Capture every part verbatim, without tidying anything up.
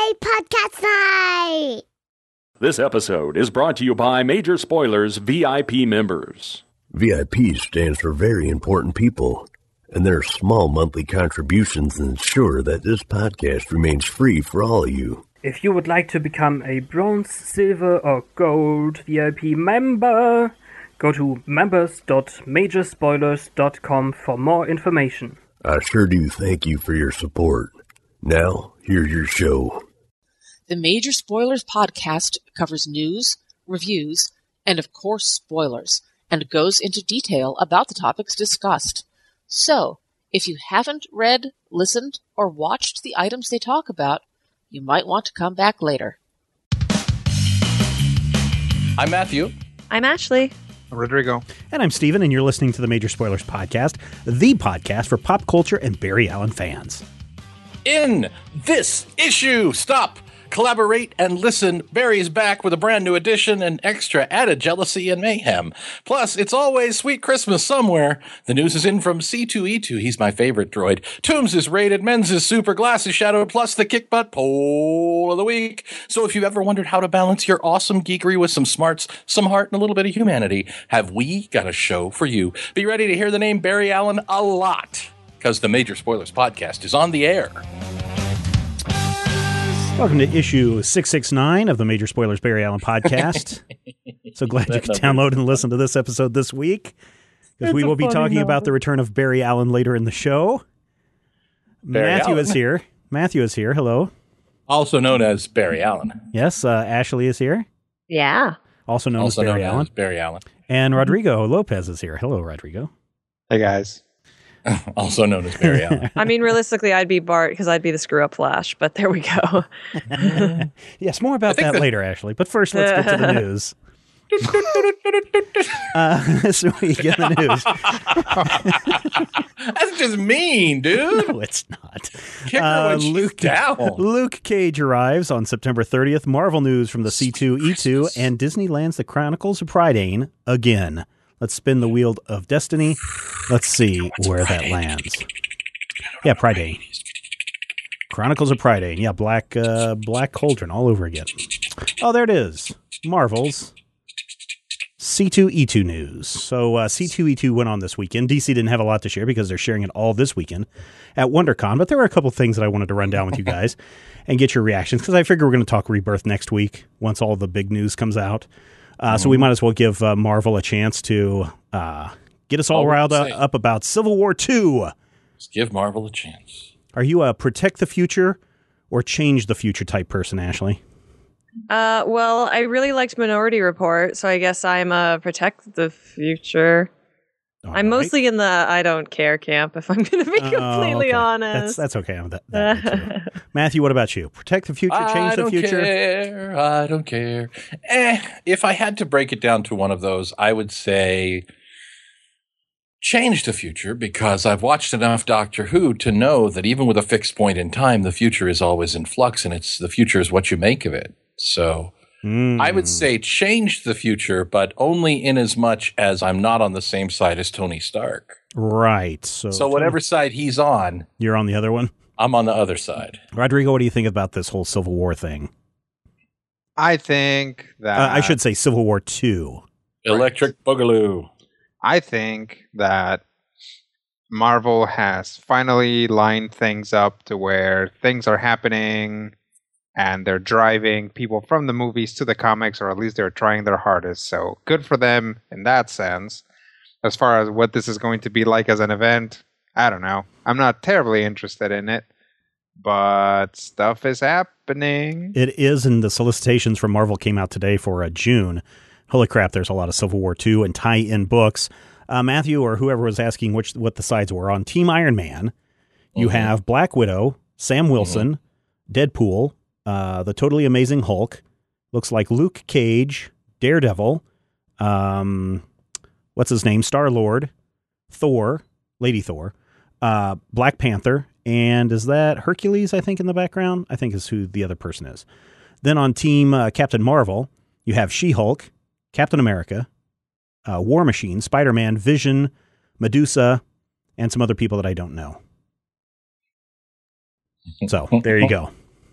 Yay, podcast night! This episode is brought to you by Major Spoilers V I P members. V I P stands for Very Important People, and their small monthly contributions ensure that this podcast remains free for all of you. If you would like to become a bronze, silver, or gold V I P member, go to members dot major spoilers dot com for more information. I sure do thank you for your support. Now, here's your show. The Major Spoilers podcast covers news, reviews, and of course spoilers, and goes into detail about the topics discussed. So, if you haven't read, listened, or watched the items they talk about, you might want to come back later. I'm Matthew. I'm Ashley. I'm Rodrigo. And I'm Steven, and you're listening to the Major Spoilers podcast, the podcast for pop culture and Barry Allen fans. In this issue, stop, collaborate, and listen. Barry is back with a brand new edition and extra added jealousy and mayhem. Plus, it's always Sweet Christmas somewhere. The news is in from C two E two. He's my favorite droid. Tooms is rated. Men's is super. Glass is shadowed. Plus the kick butt poll of the week. So if you've ever wondered how to balance your awesome geekery with some smarts, some heart, and a little bit of humanity, have we got a show for you. Be ready to hear the name Barry Allen a lot, because the Major Spoilers podcast is on the air. Welcome to issue six sixty-nine of the Major Spoilers Barry Allen podcast. So glad you could download and listen to this episode this week, because we will be talking number. about the return of Barry Allen later in the show. Barry Matthew Allen. is here. Matthew is here. Hello. Also known as Barry Allen. Yes, uh, Ashley is here. Yeah. Also known also as Barry known Allen. As Barry Allen. And Rodrigo Lopez is here. Hello, Rodrigo. Hey, guys. Also known as Barry Allen. I mean, realistically, I'd be Bart because I'd be the screw-up Flash, but there we go. Yes, more about that, that later, Ashley. But first, let's get to the news. uh, this week in the news. That's just mean, dude. No, it's not. Kick her uh, when she's Luke, down. Luke Cage arrives on September thirtieth. Marvel news from the C two E two, and Disney lands the Chronicles of Prydain again. Let's spin the wheel of destiny. Let's see where that lands. Yeah, Prydain. Chronicles of Prydain. Yeah, Black uh, Black Cauldron all over again. Oh, there it is. Marvel's C two E two news. So uh, C two E two went on this weekend. D C didn't have a lot to share because they're sharing it all this weekend at WonderCon. But there were a couple things that I wanted to run down with you guys and get your reactions, because I figure we're going to talk Rebirth next week once all the big news comes out. Uh, so we might as well give uh, Marvel a chance to uh, get us all oh, riled up, up about Civil War two. Just give Marvel a chance. Are you a protect the future or change the future type person, Ashley? Uh, well, I really liked Minority Report, so I guess I'm a protect the future. All I'm right. mostly in the I don't care camp, if I'm going to be uh, completely okay. honest. That's, that's okay. I'm that, that Matthew, what about you? Protect the future, change I the future? I don't care. I don't care. Eh, if I had to break it down to one of those, I would say change the future, because I've watched enough Doctor Who to know that even with a fixed point in time, the future is always in flux, and it's the future is what you make of it. So mm. I would say change the future, but only in as much as I'm not on the same side as Tony Stark. Right. So, so whatever side he's on, you're on the other one? I'm on the other side. Rodrigo, what do you think about this whole Civil War thing? I think that... Uh, I should say Civil War two. Electric Boogaloo. I think that Marvel has finally lined things up to where things are happening and they're driving people from the movies to the comics, or at least they're trying their hardest. So good for them in that sense. As far as what this is going to be like as an event, I don't know. I'm not terribly interested in it, but stuff is happening. It is, and the solicitations from Marvel came out today for uh, June. Holy crap, there's a lot of Civil War two and tie-in books. Uh, Matthew, or whoever was asking which what the sides were, on Team Iron Man, you mm-hmm. have Black Widow, Sam Wilson, mm-hmm. Deadpool, uh, the Totally Amazing Hulk, looks like Luke Cage, Daredevil, um, what's his name, Star-Lord, Thor, Lady Thor, uh, Black Panther, and is that Hercules, I think, in the background? I think is who the other person is. Then on Team uh, Captain Marvel, you have She-Hulk, Captain America, uh, War Machine, Spider-Man, Vision, Medusa, and some other people that I don't know. So there you go.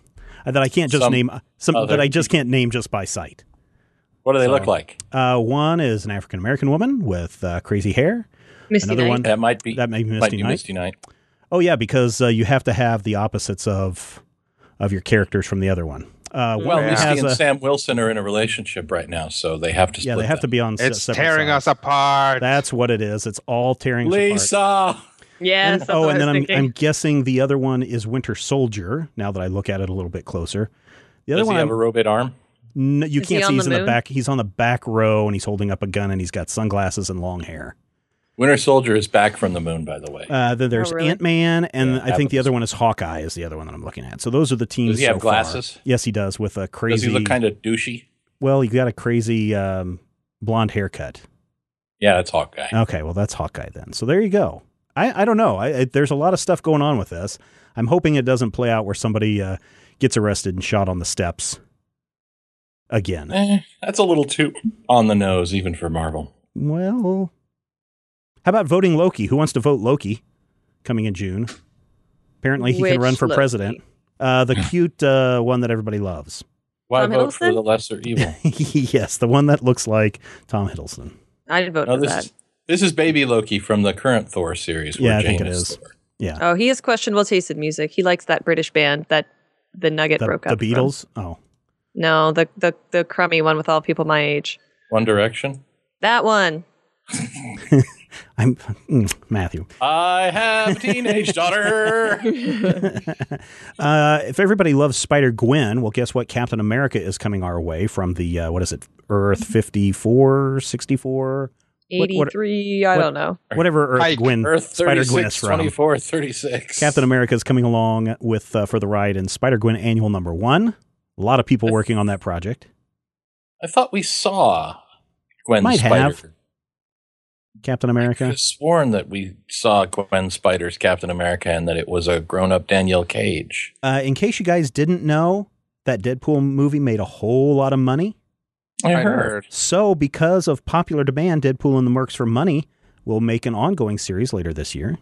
uh, that I can't just Some name some other that I just can't name just by sight. What do they So, look like? Uh, one is an African American woman with uh, crazy hair. Misty Another Knight. one That might be that may be Misty might be Knight. Misty Knight. Oh yeah, because uh, you have to have the opposites of of your characters from the other one. Uh, Well, one Misty has and a, Sam Wilson are in a relationship right now, so they have to split yeah, they have to them. be on. se- It's separate tearing sides. us apart. That's what it is. It's all tearing us apart. Lisa! Yes. And- that's oh, what I and was then I'm, thinking. I'm guessing the other one is Winter Soldier. Now that I look at it a little bit closer, the other Does one he have I'm- a robot arm? no, you Is he can't on see. He's the in the moon? back. He's on the back row, and he's holding up a gun, and he's got sunglasses and long hair. Winter Soldier is back from the moon, by the way. Uh, then there's Oh, really? Ant Man, and Yeah, I think the happens. other one is Hawkeye. Is the other one that I'm looking at. So those are the teams. Does he have so far. glasses? Yes, he does. With a crazy. Does he look kind of douchey? Well, he got a crazy um, blonde haircut. Yeah, that's Hawkeye. Okay, well that's Hawkeye then. So there you go. I, I don't know. I, I, there's a lot of stuff going on with this. I'm hoping it doesn't play out where somebody uh, gets arrested and shot on the steps again. Eh, that's a little too on the nose, even for Marvel. Well, how about voting Loki? Who wants to vote Loki coming in June? Apparently he Which can run for Loki? president. Uh, the cute uh, one that everybody loves. Why Tom vote for Hiddleston? the lesser evil? Yes, the one that looks like Tom Hiddleston. I'd vote No, for this that. is this is Baby Loki from the current Thor series. Where Yeah, I Jane think it is. is. Thor. Yeah. Oh, he has questionable taste in music. He likes that British band that the Nugget The, broke the up from. Beatles? Oh. No, the, the the crummy one with all people my age. One Direction. That one. I'm mm, Matthew. I have a teenage daughter. Uh, if everybody loves Spider-Gwen, well, guess what? Captain America is coming our way from the, uh, what is it, Earth fifty-four, sixty-four? What- what- eighty-three, I what- don't know. Whatever Earth Pike. Gwen, Earth Spider-Gwen is thirty-six, from. twenty-four, thirty-six. Captain America is coming along with uh, for the ride in Spider-Gwen Annual Number One. A lot of people working on that project. I thought we saw Gwen Might Spider. have. Captain I could America. have sworn that we saw Gwen Spider's Captain America and that it was a grown-up Danielle Cage. Uh, in case you guys didn't know, that Deadpool movie made a whole lot of money. I, I heard. heard. So, because of popular demand, Deadpool and the Mercs for Money will make an ongoing series later this year.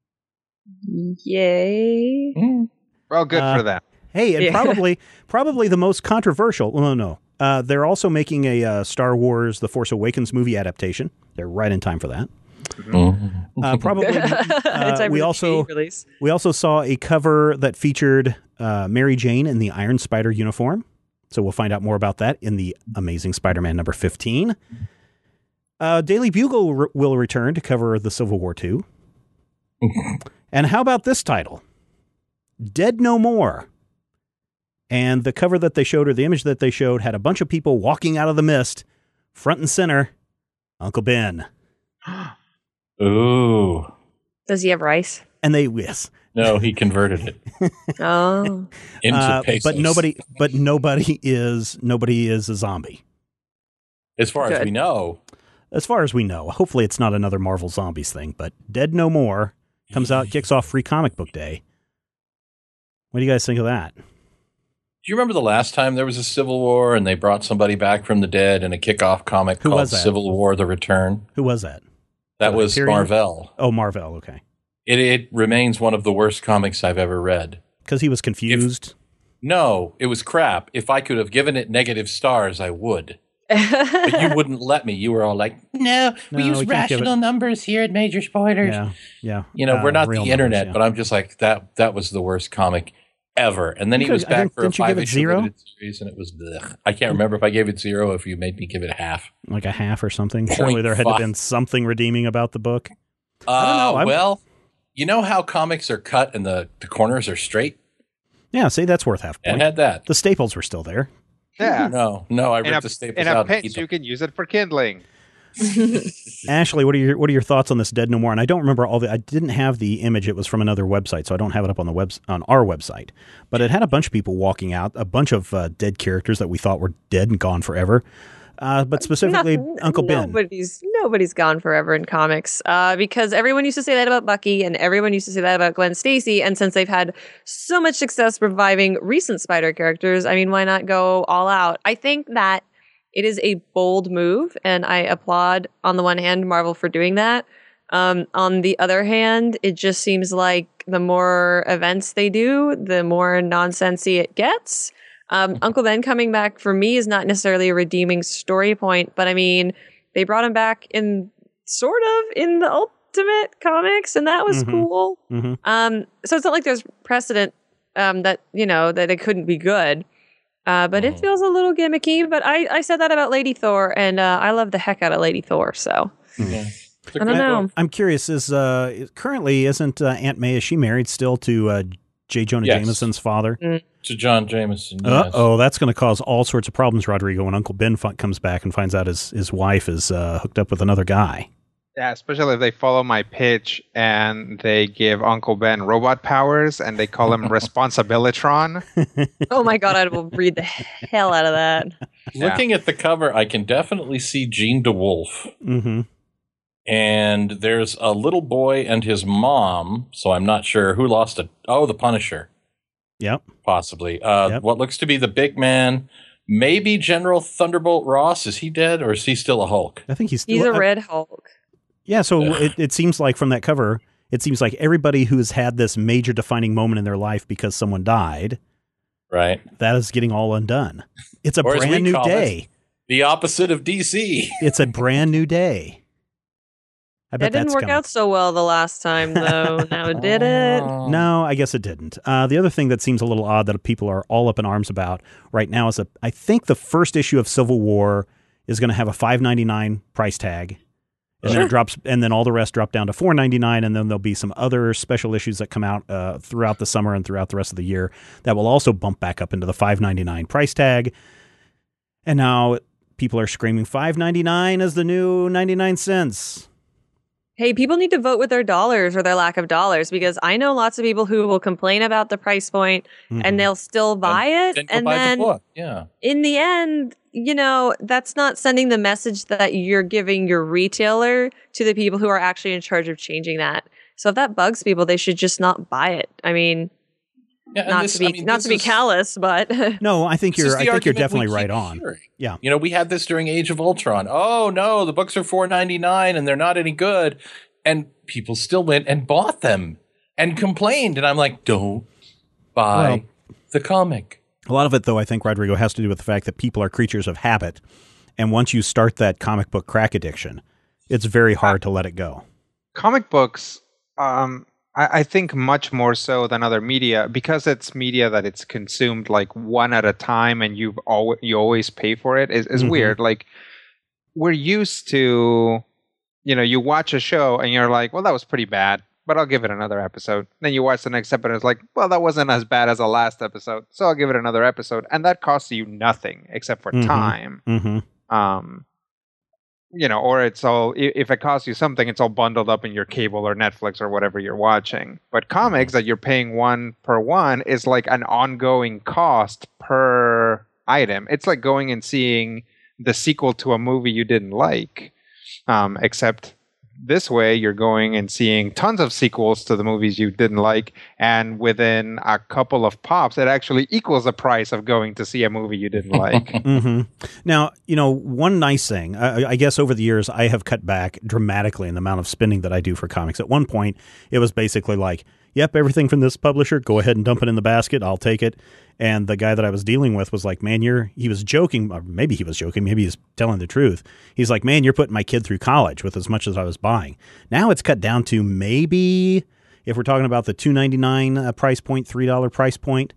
Yay. Mm. Well, good Uh, for them. Hey, and Yeah. probably probably the most controversial. Well, no, no. Uh, they're also making a uh, Star Wars: The Force Awakens movie adaptation. They're right in time for that. Mhm. Uh, probably. In uh, time we for the also T V release. we also saw a cover that featured uh, Mary Jane in the Iron Spider uniform. So we'll find out more about that in the Amazing Spider-Man number fifteen. Uh, Daily Bugle re- will return to cover the Civil War two. And how about this title? Dead No More. And the cover that they showed, or the image that they showed, had a bunch of people walking out of the mist, front and center, Uncle Ben. Ooh. Does he have rice? And they, yes. No, he converted it Oh. into Uh, pesos. but nobody, but nobody is, nobody is a zombie. as far as Good. we know, As far as we know. Hopefully it's not another Marvel Zombies thing, but Dead No More comes out, kicks off Free Comic Book Day. What do you guys think of that? do you remember the last time there was a Civil War and they brought somebody back from the dead in a kickoff comic Who called was that? Civil War: The Return? Who was that? That Oh, was Hyperion? Marvel. Oh, Marvel, okay. It, it remains one of the worst comics I've ever read. Because he was confused. No, it was crap. If I could have given it negative stars, I would. But you wouldn't let me. You were all like, no, we No, use we can't give rational numbers here at Major Spoilers. Yeah, yeah. You know, Uh, we're not the real internet, numbers, yeah. but I'm just like, that That was the worst comic ever. And then You he was could- I back think- for a didn't you give it five-issue zero? limited series, and it was blech. I can't remember if I gave it zero or if you made me give it half. Like a half or something. Point Surely there had to have five. been something redeeming about the book. Uh, don't know, I'm- well, you know how comics are cut and the, the corners are straight? Yeah, see, that's worth half a It point. had that. The staples were still there. Yeah. No, no, I In a, ripped the staples in a out. and pinch, eat them. you can use it for kindling. Ashley, what are your what are your thoughts on this Dead No More? And I don't remember all the. I didn't have the image; it was from another website, so I don't have it up on the web on our website. But it had a bunch of people walking out, a bunch of uh, dead characters that we thought were dead and gone forever. Uh, but specifically, Not- Uncle Ben. Nobody's nobody's gone forever in comics uh, because everyone used to say that about Bucky and everyone used to say that about Gwen Stacy. And since they've had so much success reviving recent Spider characters, I mean, why not go all out? I think that it is a bold move, and I applaud on the one hand Marvel for doing that. Um, on the other hand, it just seems like the more events they do, the more nonsensy it gets. Um, Uncle Ben coming back for me is not necessarily a redeeming story point, but I mean, they brought him back in sort of in the Ultimate Comics, and that was Mhm. cool. Mhm. Um, so it's not like there's precedent um, that you know that it couldn't be good. Uh, but it feels a little gimmicky. But I, I said that about Lady Thor, and uh, I love the heck out of Lady Thor. So Yeah. It's a I don't good know. book. I'm curious. Is uh, currently isn't uh, Aunt May? Is she married still to uh, J. Jonah Yes. Jameson's father? To John Jameson. Uh Yes. oh, that's going to cause all sorts of problems, Rodrigo. When Uncle Ben f- comes back and finds out his his wife is uh, hooked up with another guy. Yeah, especially if they follow my pitch and they give Uncle Ben robot powers and they call him Responsibilitron. oh my god, I will read the hell out of that. Looking at the cover, I can definitely see Gene DeWolf. Mm-hmm. And there's a little boy and his mom, so I'm not sure who lost it. Oh, the Punisher, Yep. possibly. Uh, Yep. What looks to be the big man, maybe General Thunderbolt Ross. Is he dead or is he still a Hulk? I think he's still, He's a I- Red Hulk. Yeah, so it, it seems like from that cover, it seems like everybody who's had this major defining moment in their life because someone died, Right. that is getting all undone. It's a Or as we brand new call it, day. The opposite of D C. It's a brand new day. I bet That didn't that's work coming. out so well the last time, though. Now did it? No, I guess it didn't. Uh, the other thing that seems a little odd that people are all up in arms about right now is that I think the first issue of Civil War is going to have a five ninety-nine price tag. And then it drops, and then all the rest drop down to four ninety-nine, and then there'll be some other special issues that come out uh, throughout the summer and throughout the rest of the year that will also bump back up into the five ninety-nine price tag. And now people are screaming five ninety-nine as the new ninety-nine cents. Hey, people need to vote with their dollars or their lack of dollars, because I know lots of people who will complain about the price point Mhm. and they'll still buy it. Then go and buy then the book. Yeah. in the end, you know, that's not sending the message that you're giving your retailer to the people who are actually in charge of changing that. So if that bugs people, they should just not buy it. I mean, Yeah, and not this- to be I mean, not this to be is- callous, but No, I think This is you're. I the think you're argument we definitely keep right on. hearing. Yeah. You know, we had this during Age of Ultron. Oh no, the books are four ninety-nine and they're not any good. And people still went and bought them and complained. And I'm like, don't buy Well- the comic. A lot of it, though, I think, Rodrigo, has to do with the fact that people are creatures of habit. And once you start that comic book crack addiction, it's very hard to let it go. Comic books, um, I, I think much more so than other media, because it's media that it's consumed like one at a time and you've always, you always pay for it, is, is Mhm. weird. Like, we're used to, you know, you watch a show and you're like, well, that was pretty bad, but I'll give it another episode. Then you watch the next episode and it's like, well, that wasn't as bad as the last episode, so I'll give it another episode. And that costs you nothing except for Mhm. time. Mm-hmm. Um, you know, or it's all, i- if it costs you something, it's all bundled up in your cable or Netflix or whatever you're watching. But comics that you're paying one per one is like an ongoing cost per item. It's like going and seeing the sequel to a movie you didn't like, um, except this way you're going and seeing tons of sequels to the movies you didn't like, and within a couple of pops it actually equals the price of going to see a movie you didn't like. Mm-hmm. Now, you know, one nice thing, I, I guess over the years, I have cut back dramatically in the amount of spending that I do for comics. At one point, it was basically like, yep, everything from this publisher, go ahead and dump it in the basket. I'll take it. And the guy that I was dealing with was like, man, you're, he was joking. Or maybe he was joking. Maybe he's telling the truth. He's like, man, you're putting my kid through college with as much as I was buying. Now it's cut down to maybe, if we're talking about the two ninety-nine uh, price point, three dollars price point,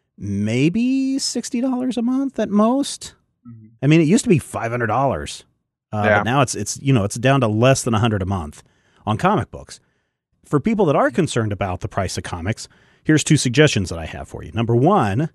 maybe sixty dollars a month at most. Mhm. I mean, it used to be five hundred dollars. Uh, Yeah. But now it's, it's, you know, it's down to less than one hundred dollars a month on comic books. For people that are concerned about the price of comics, here's two suggestions that I have for you. Number one,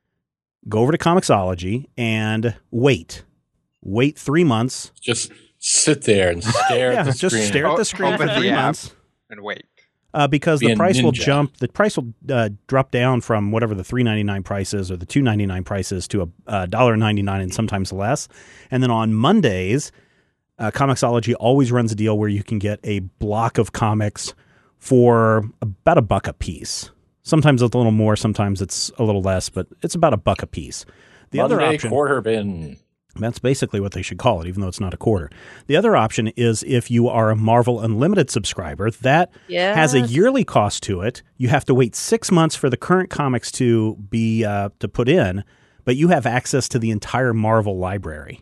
go over to Comixology and wait. Wait three months. Just sit there and stare Yeah, at the just screen. stare at O- the screen for open the three app. months. And wait. Uh, because Be the a price will ninja. jump, the price will uh, drop down from whatever the three ninety-nine price is or the two ninety-nine price is to a uh, one dollar ninety-nine and sometimes less. And then on Mondays, uh, Comixology always runs a deal where you can get a block of comics for about a buck a piece. Sometimes it's a little more, sometimes it's a little less, but it's about a buck a piece. The Monday other option, quarter bin. That's basically what they should call it, even though it's not a quarter. The other option is if you are a Marvel Unlimited subscriber, that Yes. has a yearly cost to it. You have to wait six months for the current comics to be uh, to put in, but you have access to the entire Marvel library.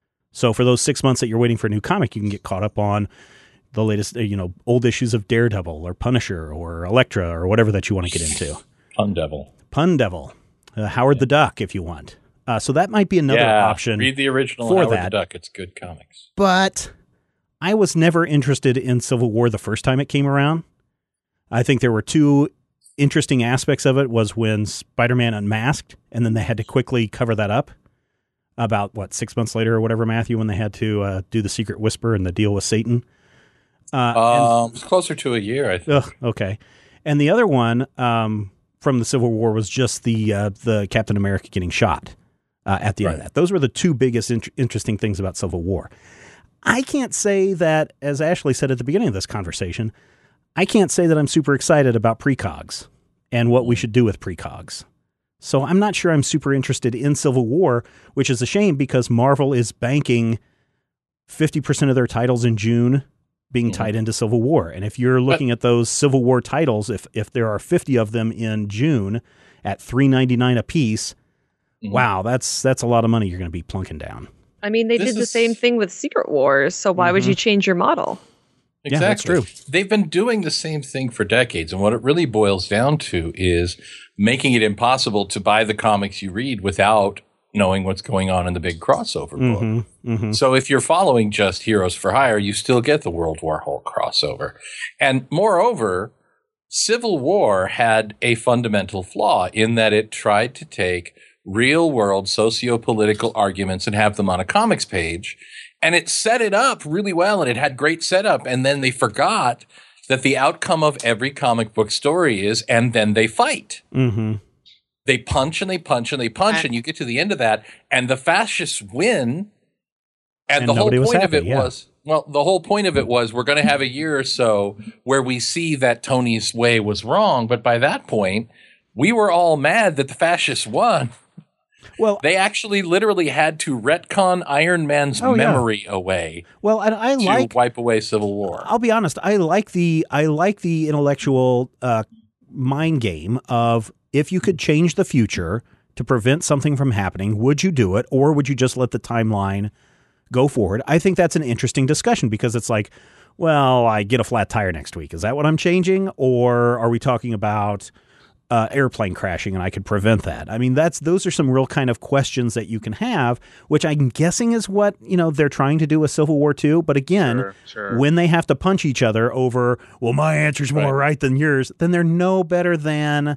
So for those six months that you're waiting for a new comic, you can get caught up on the latest, uh, you know, old issues of Daredevil or Punisher or Elektra or whatever that you want to get into. Pun Devil. Pun Devil. Uh, Howard yeah. the Duck, if you want. Uh, so that might be another yeah, option. Read the original for Howard that. the Duck. It's good comics. But I was never interested in Civil War the first time it came around. I think there were two interesting aspects of it. Was when Spider-Man unmasked, and then they had to quickly cover that up. About, what, six months later or whatever, Matthew, when they had to uh, do the Secret Whisper and the deal with Satan. Uh, um, and, it's closer to a year, I think. Ugh, okay. And the other one um, from the Civil War was just the uh, the Captain America getting shot. Uh, at the right. end of that. Those were the two biggest in- interesting things about Civil War. I can't say that, as Ashley said at the beginning of this conversation, I can't say that I'm super excited about precogs and what we should do with precogs. So I'm not sure I'm super interested in Civil War, which is a shame because Marvel is banking fifty percent of their titles in June being mm-hmm. tied into Civil War. And if you're looking but, at those Civil War titles, if if there are fifty of them in June at three ninety-nine a piece, mm-hmm. wow, that's that's a lot of money you're going to be plunking down. I mean, they this did the is... same thing with Secret Wars, so why mm-hmm. would you change your model? Exactly. Yeah, that's true. They've been doing the same thing for decades, and what it really boils down to is making it impossible to buy the comics you read without knowing what's going on in the big crossover book. Mm-hmm, mm-hmm. So if you're following just Heroes for Hire, you still get the World War Hulk crossover. And moreover, Civil War had a fundamental flaw in that it tried to take real-world socio-political arguments and have them on a comics page, and it set it up really well, and it had great setup, and then they forgot that the outcome of every comic book story is, and then they fight. Mm-hmm. They punch and they punch and they punch, and you get to the end of that, and the fascists win. And, and the whole point happy, of it yeah. was, well, the whole point of it was we're going to have a year or so where we see that Tony's way was wrong. But by that point, we were all mad that the fascists won. Well, they actually literally had to retcon Iron Man's oh, memory yeah. away. Well, and I to like wipe away Civil War. I'll be honest. I like the I like the intellectual uh, mind game of if you could change the future to prevent something from happening, would you do it, or would you just let the timeline go forward? I think that's an interesting discussion because it's like, well, I get a flat tire next week. Is that what I'm changing, or are we talking about Uh, airplane crashing and I could prevent that? I mean, that's those are some real kind of questions that you can have, which I'm guessing is what, you know, they're trying to do with Civil War two. But again, sure, sure. when they have to punch each other over, well, my answer's more right, right than yours, then they're no better than,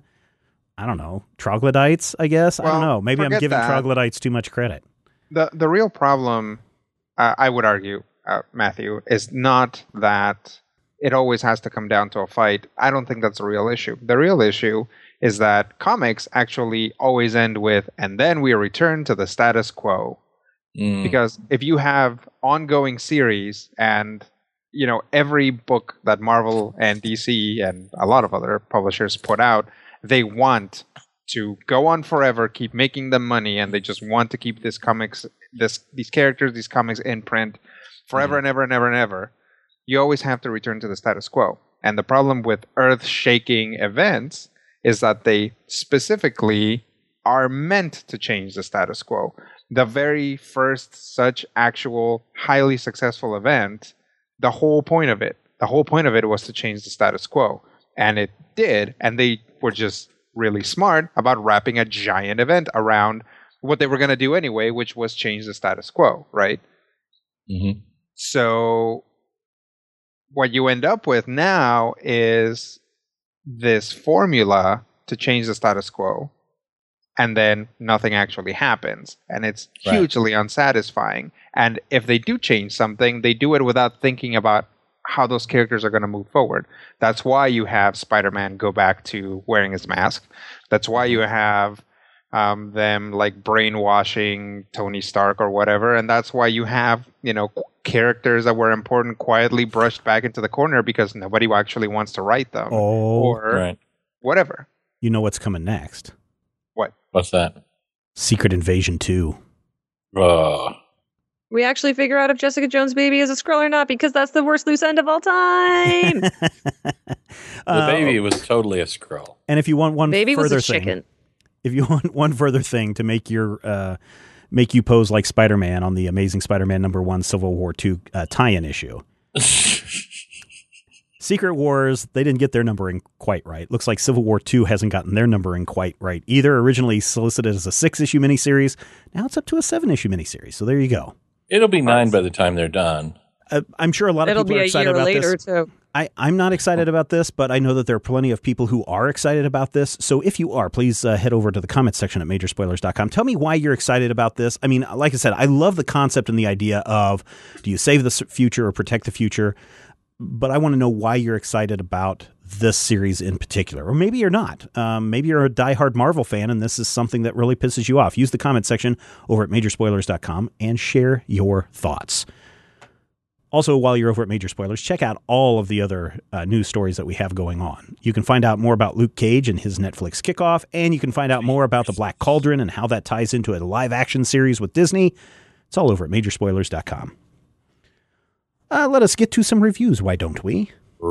I don't know, troglodytes, I guess. Well, I don't know. Maybe I'm giving that. troglodytes too much credit. The the real problem, uh, I would argue, uh, Matthew, is not that it always has to come down to a fight. I don't think that's a real issue. The real issue is that comics actually always end with, and then we return to the status quo. Mm. Because if you have ongoing series and, you know, every book that Marvel and D C and a lot of other publishers put out, they want to go on forever, keep making them money, and they just want to keep this comics, this these characters, these comics in print forever mm. and ever and ever and ever. You always have to return to the status quo. And the problem with earth-shaking events is that they specifically are meant to change the status quo. The very first such actual highly successful event, the whole point of it, the whole point of it was to change the status quo. And it did, and they were just really smart about wrapping a giant event around what they were going to do anyway, which was change the status quo, right? Mm-hmm. So what you end up with now is this formula to change the status quo, and then nothing actually happens, and it's right. hugely unsatisfying. And if they do change something, they do it without thinking about how those characters are going to move forward. That's why you have Spider-Man go back to wearing his mask. That's why you have um, them like brainwashing Tony Stark or whatever, and that's why you have, you know, characters that were important quietly brushed back into the corner because nobody actually wants to write them. Oh, or right. whatever. You know what's coming next? What? What's that? Secret Invasion two. Uh, we actually figure out if Jessica Jones' baby is a Skrull or not, because that's the worst loose end of all time. The Uh, baby was totally a Skrull. And if you want one Baby was further a thing, chicken. if you want one further thing to make your uh, make you pose like Spider-Man on the Amazing Spider-Man number one Civil War two uh, tie-in issue. Secret Wars, they didn't get their numbering quite right. Looks like Civil War two hasn't gotten their numbering quite right either. Originally solicited as a six-issue miniseries. Now it's up to a seven-issue miniseries. So there you go. It'll be nine by the time they're done. Uh, I'm sure a lot of It'll people be are a excited year about later, this. too. I, I'm not excited about this, but I know that there are plenty of people who are excited about this. So if you are, please uh, head over to the comments section at major spoilers dot com. Tell me why you're excited about this. I mean, like I said, I love the concept and the idea of, do you save the s- future or protect the future? But I want to know why you're excited about this series in particular. Or maybe you're not. Um, maybe you're a diehard Marvel fan and this is something that really pisses you off. Use the comment section over at major spoilers dot com and share your thoughts. Also, while you're over at Major Spoilers, check out all of the other uh, news stories that we have going on. You can find out more about Luke Cage and his Netflix kickoff, and you can find out more about the Black Cauldron and how that ties into a live-action series with Disney. It's all over at major spoilers dot com. Uh, let us get to some reviews, why don't we?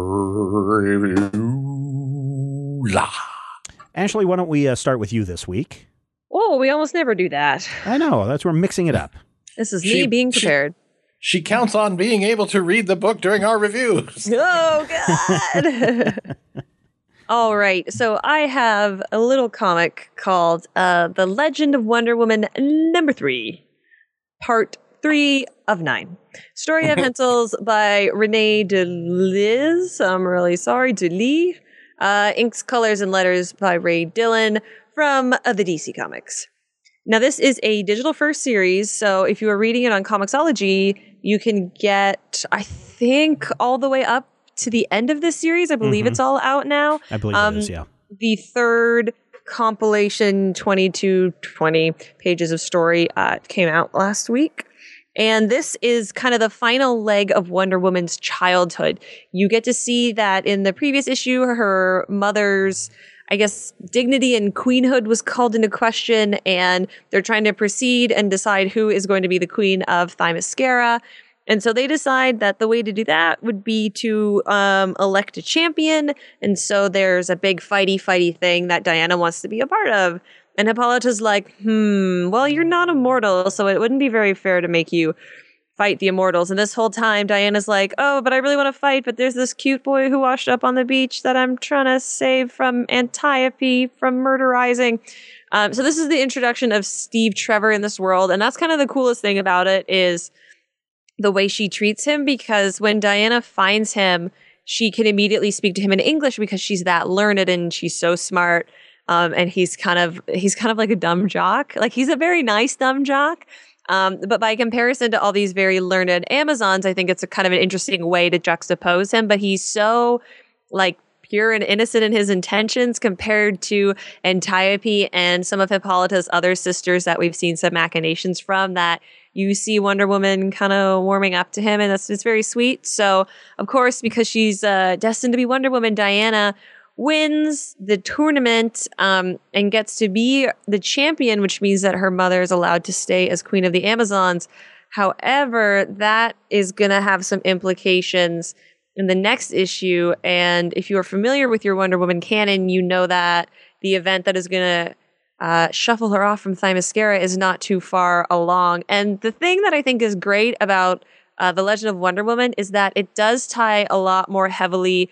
Ashley, why don't we uh, start with you this week? Oh, we almost never do that. I know, that's we're mixing it up. This is She- me being she- prepared. She counts on being able to read the book during our reviews. Oh, God. All right. So I have a little comic called uh, The Legend of Wonder Woman number three, part three of nine. Story of Pencils by Renee DeLiz. I'm really sorry, DeLee. Uh, inks, colors, and letters by Ray Dillon from uh, the D C Comics. Now, this is a digital first series, so if you are reading it on Comixology, you can get, I think, all the way up to the end of this series. I believe Mhm. it's all out now. I believe Um, it is, yeah. The third compilation, twenty-two, twenty pages of story, uh, came out last week. And this is kind of the final leg of Wonder Woman's childhood. You get to see that in the previous issue, her mother's, I guess, dignity and queenhood was called into question, and they're trying to proceed and decide who is going to be the queen of Themyscira. And so they decide that the way to do that would be to um, elect a champion. And so there's a big fighty, fighty thing that Diana wants to be a part of. And Hippolyta's like, hmm, well, you're not immortal, so it wouldn't be very fair to make you fight the immortals. And this whole time, Diana's like, oh, but I really want to fight, but there's this cute boy who washed up on the beach that I'm trying to save from Antiope, from murderizing. Um, so this is the introduction of Steve Trevor in this world. And that's kind of the coolest thing about it is the way she treats him, because when Diana finds him, she can immediately speak to him in English because she's that learned and she's so smart. Um, and he's kind of he's kind of like a dumb jock. Like, he's a very nice dumb jock. Um, but by comparison to all these very learned Amazons, I think it's a kind of an interesting way to juxtapose him. But he's so like pure and innocent in his intentions compared to Antiope and some of Hippolyta's other sisters that we've seen some machinations from, that you see Wonder Woman kind of warming up to him, and that's it's very sweet. So, of course, because she's uh, destined to be Wonder Woman, Diana wins the tournament um, and gets to be the champion, which means that her mother is allowed to stay as Queen of the Amazons. However, that is going to have some implications in the next issue. And if you are familiar with your Wonder Woman canon, you know that the event that is going to uh, shuffle her off from Themyscira is not too far along. And the thing that I think is great about uh, The Legend of Wonder Woman is that it does tie a lot more heavily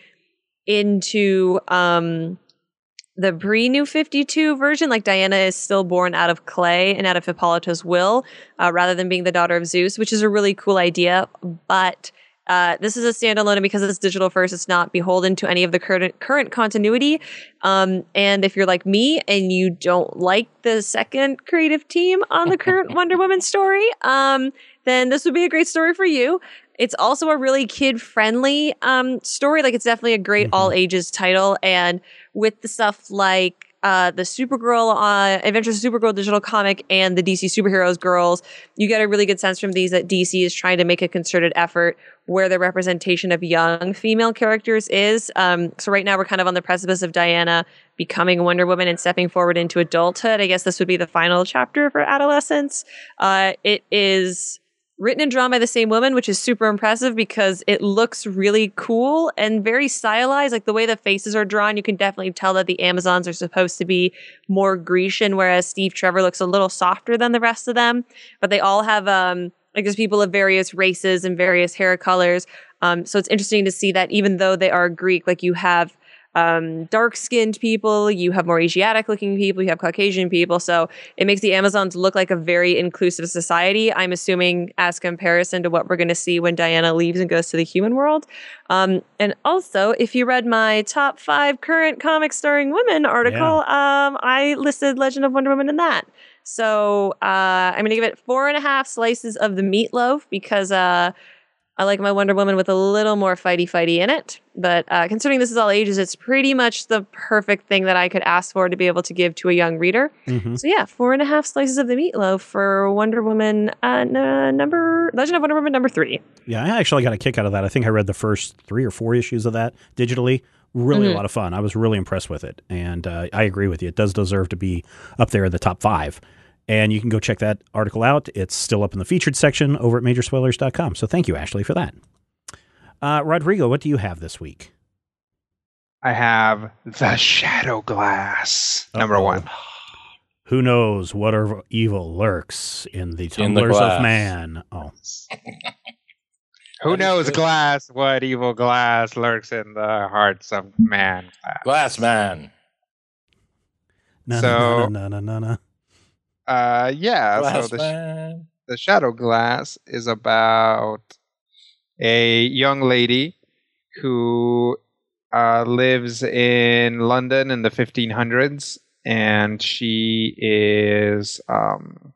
into um, the pre-New fifty-two version. Like, Diana is still born out of clay and out of Hippolyta's will, uh, rather than being the daughter of Zeus, which is a really cool idea. But uh, this is a standalone, and because it's digital first, it's not beholden to any of the current current continuity. Um, and if you're like me and you don't like the second creative team on the current Wonder Woman story, um, then this would be a great story for you. It's also a really kid-friendly um, story. Like, it's definitely a great mm-hmm. all-ages title. And with the stuff like uh, the Supergirl, uh, Adventures of Supergirl digital comic and the D C Superheroes Girls, you get a really good sense from these that D C is trying to make a concerted effort where the representation of young female characters is. Um, so right now we're kind of on the precipice of Diana becoming Wonder Woman and stepping forward into adulthood. I guess this would be the final chapter for adolescence. Uh, it is written and drawn by the same woman, which is super impressive because it looks really cool and very stylized. Like the way the faces are drawn, you can definitely tell that the Amazons are supposed to be more Grecian, whereas Steve Trevor looks a little softer than the rest of them. But they all have, um, like there's people of various races and various hair colors. Um, so it's interesting to see that even though they are Greek, like you have um, dark-skinned people, you have more Asiatic-looking people, you have Caucasian people. So it makes the Amazons look like a very inclusive society, I'm assuming, as comparison to what we're going to see when Diana leaves and goes to the human world. Um, and also, if you read my top five current comics starring women article, yeah. um, I listed Legend of Wonder Woman in that. So uh, I'm going to give it four and a half slices of the meatloaf because uh, I like my Wonder Woman with a little more fighty-fighty in it. But uh, considering this is all ages, it's pretty much the perfect thing that I could ask for to be able to give to a young reader. Mm-hmm. So yeah, four and a half slices of the meatloaf for Wonder Woman uh, n- number Legend of Wonder Woman number three. Yeah, I actually got a kick out of that. I think I read the first three or four issues of that digitally. Really mm-hmm. a lot of fun. I was really impressed with it. And uh, I agree with you. It does deserve to be up there in the top five. And you can go check that article out. It's still up in the featured section over at major spoilers dot com. So thank you, Ashley, for that. Uh, Rodrigo, what do you have this week? I have The Shadow Glass, Uh-oh. number one. Who knows what are evil lurks in the tumblers in the of man? Oh. Who knows glass, what evil glass lurks in the hearts of man? Glass man. No, so, no, no, no, no, no. Uh, yeah, Glass so the, man. the Shadow Glass is about a young lady who uh, lives in London in the fifteen hundreds, and she is um,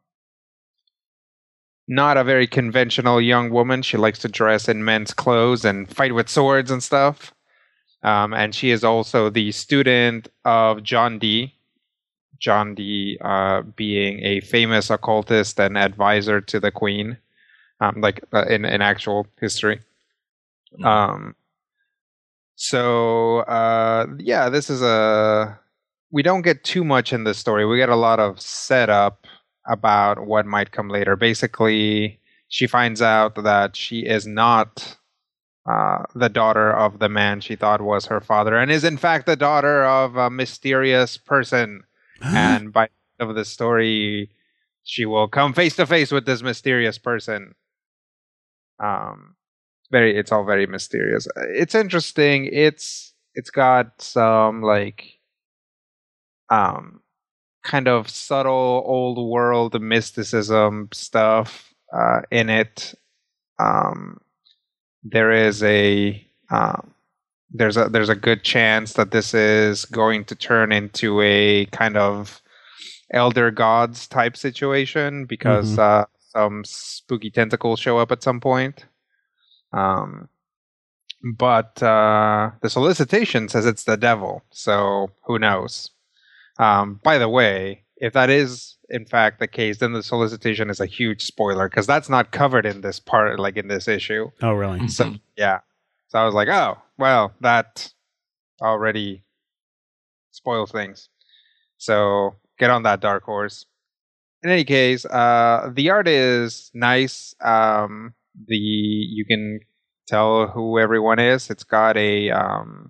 not a very conventional young woman. She likes to dress in men's clothes and fight with swords and stuff. Um, and she is also the student of John Dee. John Dee uh, being a famous occultist and advisor to the Queen, um, like uh, in, in actual history. Mm-hmm. Um, so, uh, yeah, this is a... We don't get too much in this story. We get a lot of setup about what might come later. Basically, she finds out that she is not uh, the daughter of the man she thought was her father, and is in fact the daughter of a mysterious person. And by the end of the story, she will come face to face with this mysterious person. Um, very, it's all very mysterious. It's interesting. It's it's got some like, um, kind of subtle old world mysticism stuff uh, in it. Um, there is a um, there's a there's a good chance that this is going to turn into a kind of elder gods type situation because mm-hmm. uh, some spooky tentacles show up at some point. Um, but uh, the solicitation says it's the devil, so who knows? Um, by the way, if that is in fact the case, then the solicitation is a huge spoiler because that's not covered in this part, like in this issue. Oh, really? So yeah. So I was like, oh, well, that already spoils things. So get on that, Dark Horse. In any case, uh, the art is nice. Um, the you can tell who everyone is. It's got a um,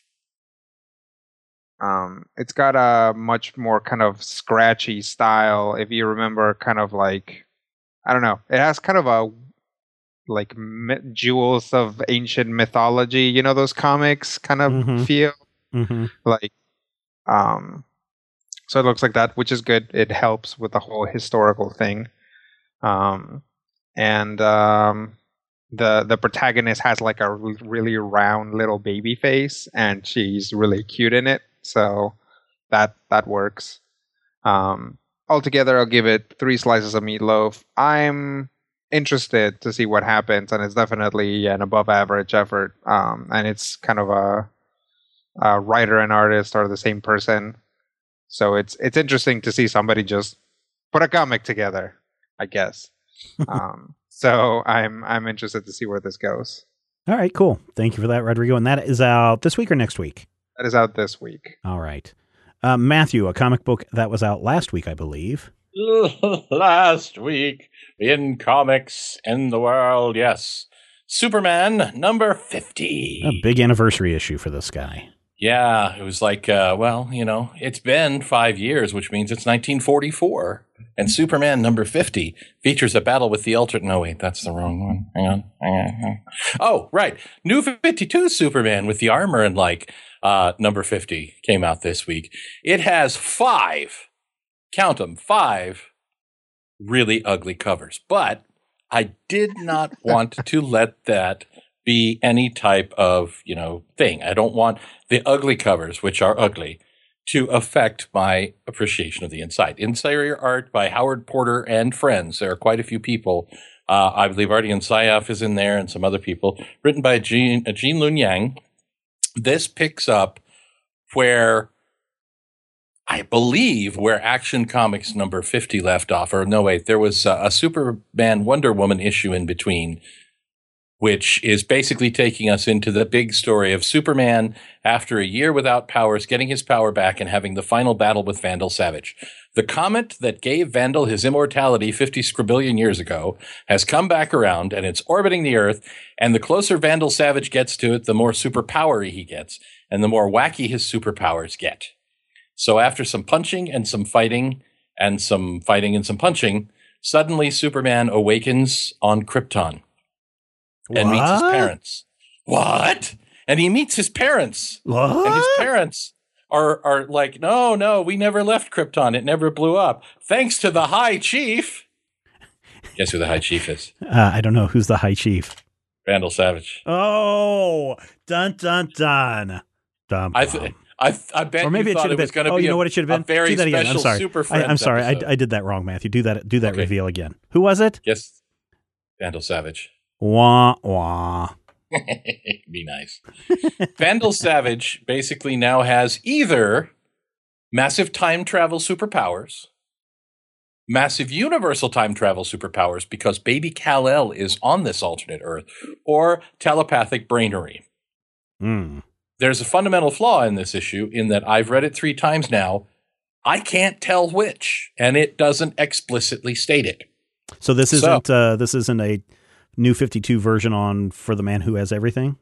um, it's got a much more kind of scratchy style. If you remember, kind of like I don't know, it has kind of a like me- jewels of ancient mythology, you know, those comics kind of mm-hmm. feel mm-hmm. like um so it looks like that, which is good. It helps with the whole historical thing. Um and um the the protagonist has like a really round little baby face and she's really cute in it, so that that works. Um altogether I'll give it three slices of meatloaf. I'm interested to see what happens, and it's definitely an above average effort. Um, and it's kind of a, a writer and artist are the same person, so it's it's interesting to see somebody just put a comic together, I guess. um, so I'm I'm interested to see where this goes. All right, cool. Thank you for that, Rodrigo. And that is out this week or next week? That is out this week. All right, uh, Matthew, a comic book that was out last week, I believe. Last week, in comics in the world, yes. Superman number fifty. A big anniversary issue for this guy. Yeah, it was like, uh, well, you know, it's been five years, which means it's nineteen forty-four. And Superman number fifty features a battle with the Ultra. No, wait, that's the wrong one. Hang on. Hang on. Hang on. Oh, right. New fifty-two Superman with the armor and like uh, number fifty came out this week. It has five, count them, five really ugly covers. But I did not want to let that be any type of, you know, thing. I don't want the ugly covers, which are ugly, to affect my appreciation of the inside. Interior art by Howard Porter and friends. There are quite a few people. Uh, I believe Artie and Syaf is in there and some other people. Written by Jean, uh, Jean Lun Yang. This picks up where, I believe, where Action Comics number fifty left off. Or no, wait, there was uh, a Superman Wonder Woman issue in between, which is basically taking us into the big story of Superman after a year without powers, getting his power back and having the final battle with Vandal Savage. The comet that gave Vandal his immortality fifty scribillion years ago has come back around and it's orbiting the Earth. And the closer Vandal Savage gets to it, the more superpowery he gets and the more wacky his superpowers get. So after some punching and some fighting and some fighting and some punching, suddenly Superman awakens on Krypton. And What? meets his parents. What? And he meets his parents. What? And his parents are are like, no, no, we never left Krypton. It never blew up. Thanks to the High Chief. Guess who the High Chief is? Uh, I don't know. Who's the High Chief? Vandal Savage. Oh, dun, dun, dun. Dum, I th- dum. I th- I bet Or maybe you it thought should it have was been. going to Oh, be you know a, what it should have been? a very Do that again. special I'm sorry. Super I, Friends I'm sorry. I, episode. I did that wrong, Matthew. Do that. Do that Okay. reveal again. Who was it? Yes. Vandal Savage. Wah wah. Be nice. Vandal Savage basically now has either massive time travel superpowers, massive universal time travel superpowers because baby Kal-El is on this alternate Earth, or telepathic brainery. Hmm. There's a fundamental flaw in this issue in that I've read it three times now. I can't tell which, and it doesn't explicitly state it. So this So- isn't. Uh, this isn't a New fifty-two version on For the Man Who Has Everything.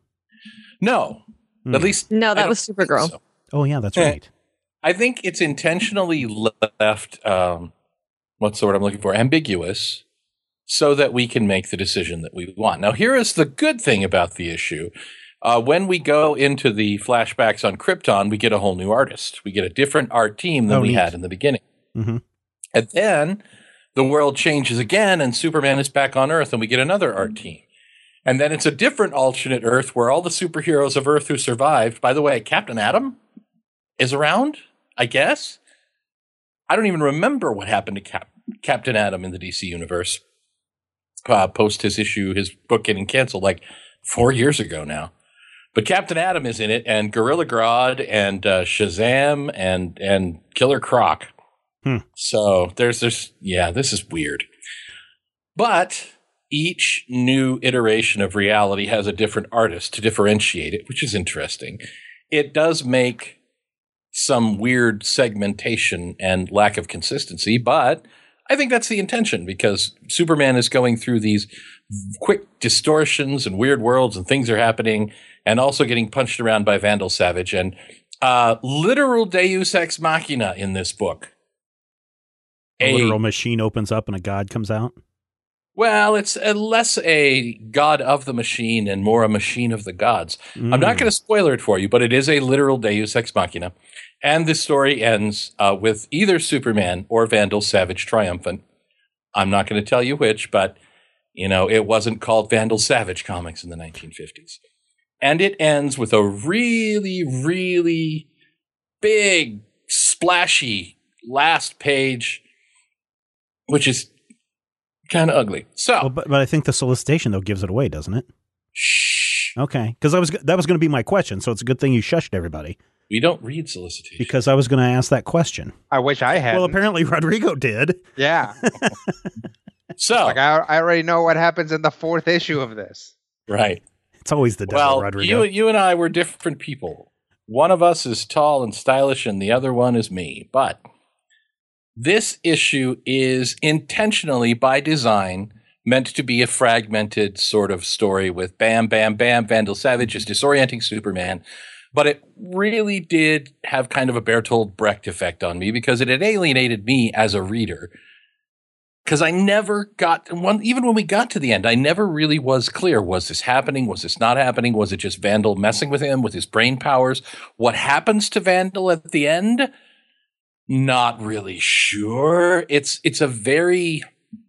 No, Hmm. at least No, I that don't was think Supergirl. so. Oh yeah, that's Eh. right. I think it's intentionally left, um, what's the word I'm looking for, ambiguous, so that we can make the decision that we want. Now, here is the good thing about the issue. Uh, when we go into the flashbacks on Krypton, we get a whole new artist. We get a different art team than Oh, we neat. had in the beginning. Mm-hmm. And then the world changes again, and Superman is back on Earth, and we get another art team. And then it's a different alternate Earth where all the superheroes of Earth who survived, by the way, Captain Atom is around, I guess. I don't even remember what happened to Cap- Captain Atom in the D C universe uh, post his issue, his book getting canceled like four years ago now. But Captain Atom is in it, and Gorilla Grodd, and uh, Shazam, and and Killer Croc. Hmm. So there's this, yeah, this is weird. But each new iteration of reality has a different artist to differentiate it, which is interesting. It does make some weird segmentation and lack of consistency, but I think that's the intention because Superman is going through these quick distortions and weird worlds and things are happening and also getting punched around by Vandal Savage and uh, literal Deus Ex Machina in this book. A A- literal machine opens up and a god comes out. Well, it's a less a god of the machine and more a machine of the gods. I'm not going to spoiler it for you, but it is a literal Deus Ex Machina. And the story ends uh, with either Superman or Vandal Savage triumphant. I'm not going to tell you which, but, you know, it wasn't called Vandal Savage Comics in the nineteen fifties. And it ends with a really, really big, splashy last page, which is kind of ugly. So, Well, but, but I think the solicitation though gives it away, doesn't it? shh, Okay, because I was that was going to be my question, so it's a good thing you shushed everybody we don't read solicitation. because I was going to ask that question. I wish I had. Well, apparently Rodrigo did. Yeah. So, Like I, I already know what happens in the fourth issue of this. right. It's always the devil, Well, Rodrigo. you, you and I were different people. One of us is tall and stylish, and the other one is me. But this issue is intentionally, by design, meant to be a fragmented sort of story with bam, bam, bam, Vandal Savage is disorienting Superman. But it really did have kind of a Bertolt Brecht effect on me because it had alienated me as a reader. Because I never got, one, even when we got to the end, I never really was clear. Was this happening? Was this not happening? Was it just Vandal messing with him with his brain powers? What happens to Vandal at the end? Not really sure. It's it's a very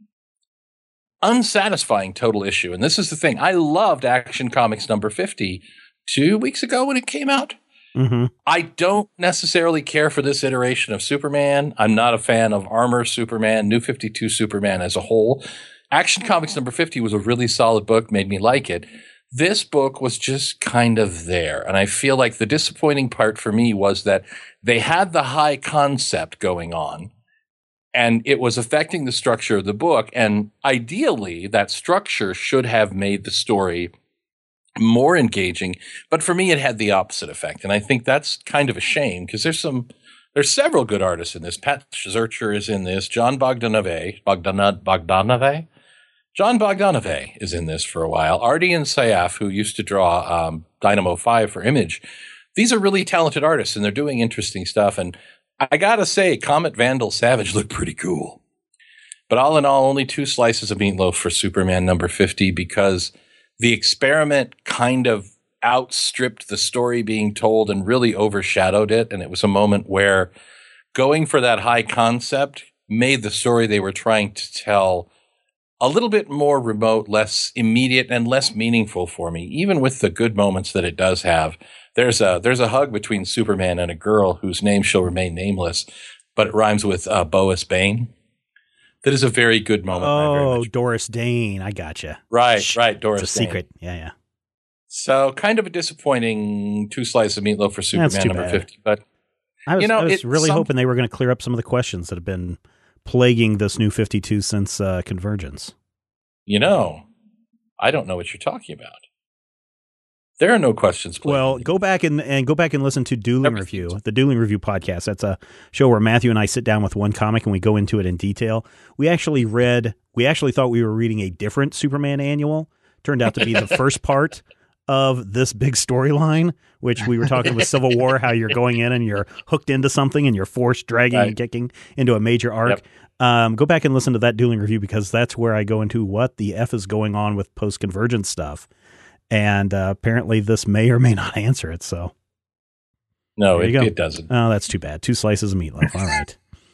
unsatisfying total issue. And this is the thing. I loved Action Comics number fifty two weeks ago when it came out. Mm-hmm. I don't necessarily care for this iteration of Superman. I'm not a fan of Armor Superman, New fifty-two Superman as a whole. Action Comics number fifty was a really solid book, made me like it. This book was just kind of there. And I feel like the disappointing part for me was that they had the high concept going on and it was affecting the structure of the book. And ideally, that structure should have made the story more engaging. But for me, it had the opposite effect. And I think that's kind of a shame because there's some, there's several good artists in this. Pat Zurcher is in this. John Bogdanove, Bogdanov, Bogdanove? John Bogdanove is in this for a while. Ardian Syaf, who used to draw um, Dynamo five for Image. These are really talented artists, and they're doing interesting stuff. And I gotta say, Comet Vandal Savage looked pretty cool. But all in all, only two slices of meatloaf for Superman number fifty because the experiment kind of outstripped the story being told and really overshadowed it. And it was a moment where going for that high concept made the story they were trying to tell a little bit more remote, less immediate, and less meaningful for me, even with the good moments that it does have. There's a there's a hug between Superman and a girl whose name shall remain nameless, but it rhymes with uh, Boas Bane. That is a very good moment. Oh, Doris Dane. I gotcha. Right, Shh, right, Doris it's a Dane. secret. Yeah, yeah. So kind of a disappointing two slices of meatloaf for Superman That's too number bad. fifty. But I was, you know, I was it, really some, hoping they were going to clear up some of the questions that have been plaguing this new fifty-two since uh, Convergence. You know, I don't know what you're talking about. There are no questions. Plaguing Well, me. go back and, and go back and listen to Dueling Review, the Dueling Review podcast. That's a show where Matthew and I sit down with one comic and we go into it in detail. We actually read, we actually thought we were reading a different Superman annual. Turned out to be the first part of this big storyline, which we were talking with Civil War, how you're going in and you're hooked into something and you're forced dragging Right. and kicking into a major arc. Yep. Um, go back and listen to that Dueling Review because that's where I go into what the F is going on with post-convergence stuff. And uh, apparently this may or may not answer it. So no, there it, you go. it doesn't. Oh, that's too bad. Two slices of meatloaf. All right.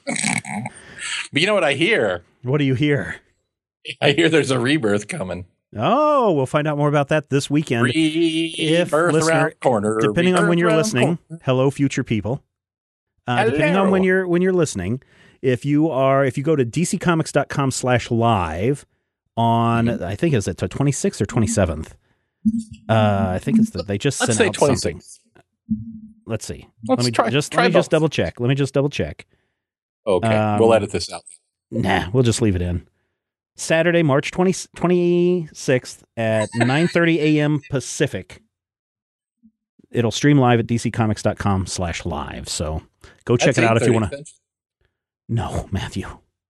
But you know what I hear? What do you hear? I hear there's a rebirth coming. Oh, we'll find out more about that this weekend. If Rebirth listener, around the corner. depending on rebirth when you're around the listening, corner. hello, future people. Uh, depending on Hello. when you're when you're listening, if you are if you go to dccomics.com slash live on Mm-hmm. I think is it the twenty-sixth or twenty-seventh. Uh, I think it's the, they just Let's sent say out something. twenty-six. Let's see. Let's let me try- just try let me just both. double check. Let me just double check. Okay, Um, we'll edit this out. Nah, we'll just leave it in. Saturday, March twentieth, twenty-sixth at nine thirty a.m. Pacific. It'll stream live at dccomics.com slash live. So go check That's it out if you eight want to. thirty. No, Matthew.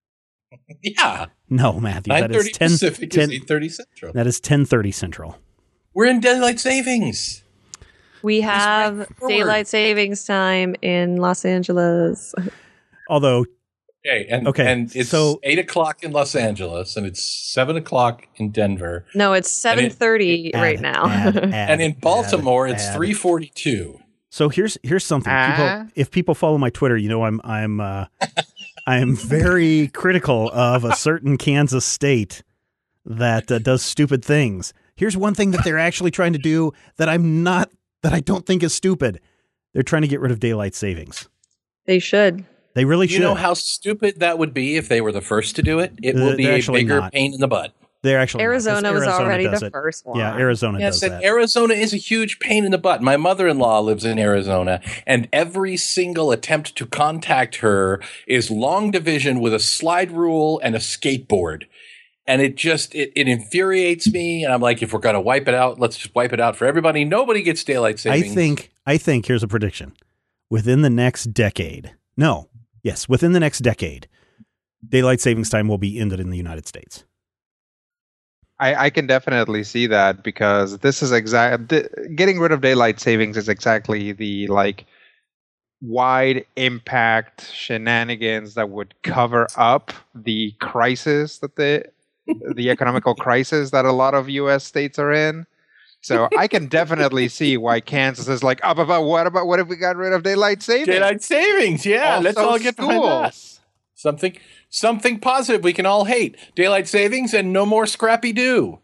Yeah, No, Matthew. nine That is thirty ten. Pacific ten is eight thirty Central. that is ten thirty Central. We're in daylight savings. We right have forward. daylight savings time in Los Angeles. Although, Okay, and Okay, and it's so- eight o'clock in Los Angeles, and it's seven o'clock in Denver, No, it's seven thirty add- right now. add- add- and in Baltimore add- it's add. three forty-two. So here's here's something. People, Ah. if people follow my Twitter, you know I'm I'm uh, I'm very critical of a certain Kansas state that uh, does stupid things. Here's one thing that they're actually trying to do that I'm not that I don't think is stupid. They're trying to get rid of daylight savings. They should. They really You should. know how stupid that would be if they were the first to do it? It Uh, will be they're a actually bigger not. pain in the butt. they're actually not, 'cause Arizona was Arizona already does the it. first one. Yeah, Arizona Yes, does and that. Arizona is a huge pain in the butt. My mother-in-law lives in Arizona, and every single attempt to contact her is long division with a slide rule and a skateboard. And it just, it, it infuriates me. And I'm like, if we're going to wipe it out, let's just wipe it out for everybody. Nobody gets daylight I savings. think I think here's a prediction. Within the next decade. No. Yes, within the next decade, daylight savings time will be ended in the United States. I, I can definitely see that because this is exact. Getting rid of daylight savings is exactly the like wide impact shenanigans that would cover up the crisis that the the economical crisis that a lot of U S states are in. So I can definitely see why Kansas is like, up about what about what if we got rid of daylight savings? Daylight savings, yeah. Also let's all get behind that. schools. Something, something positive we can all hate. Daylight savings and no more Scrappy Doo.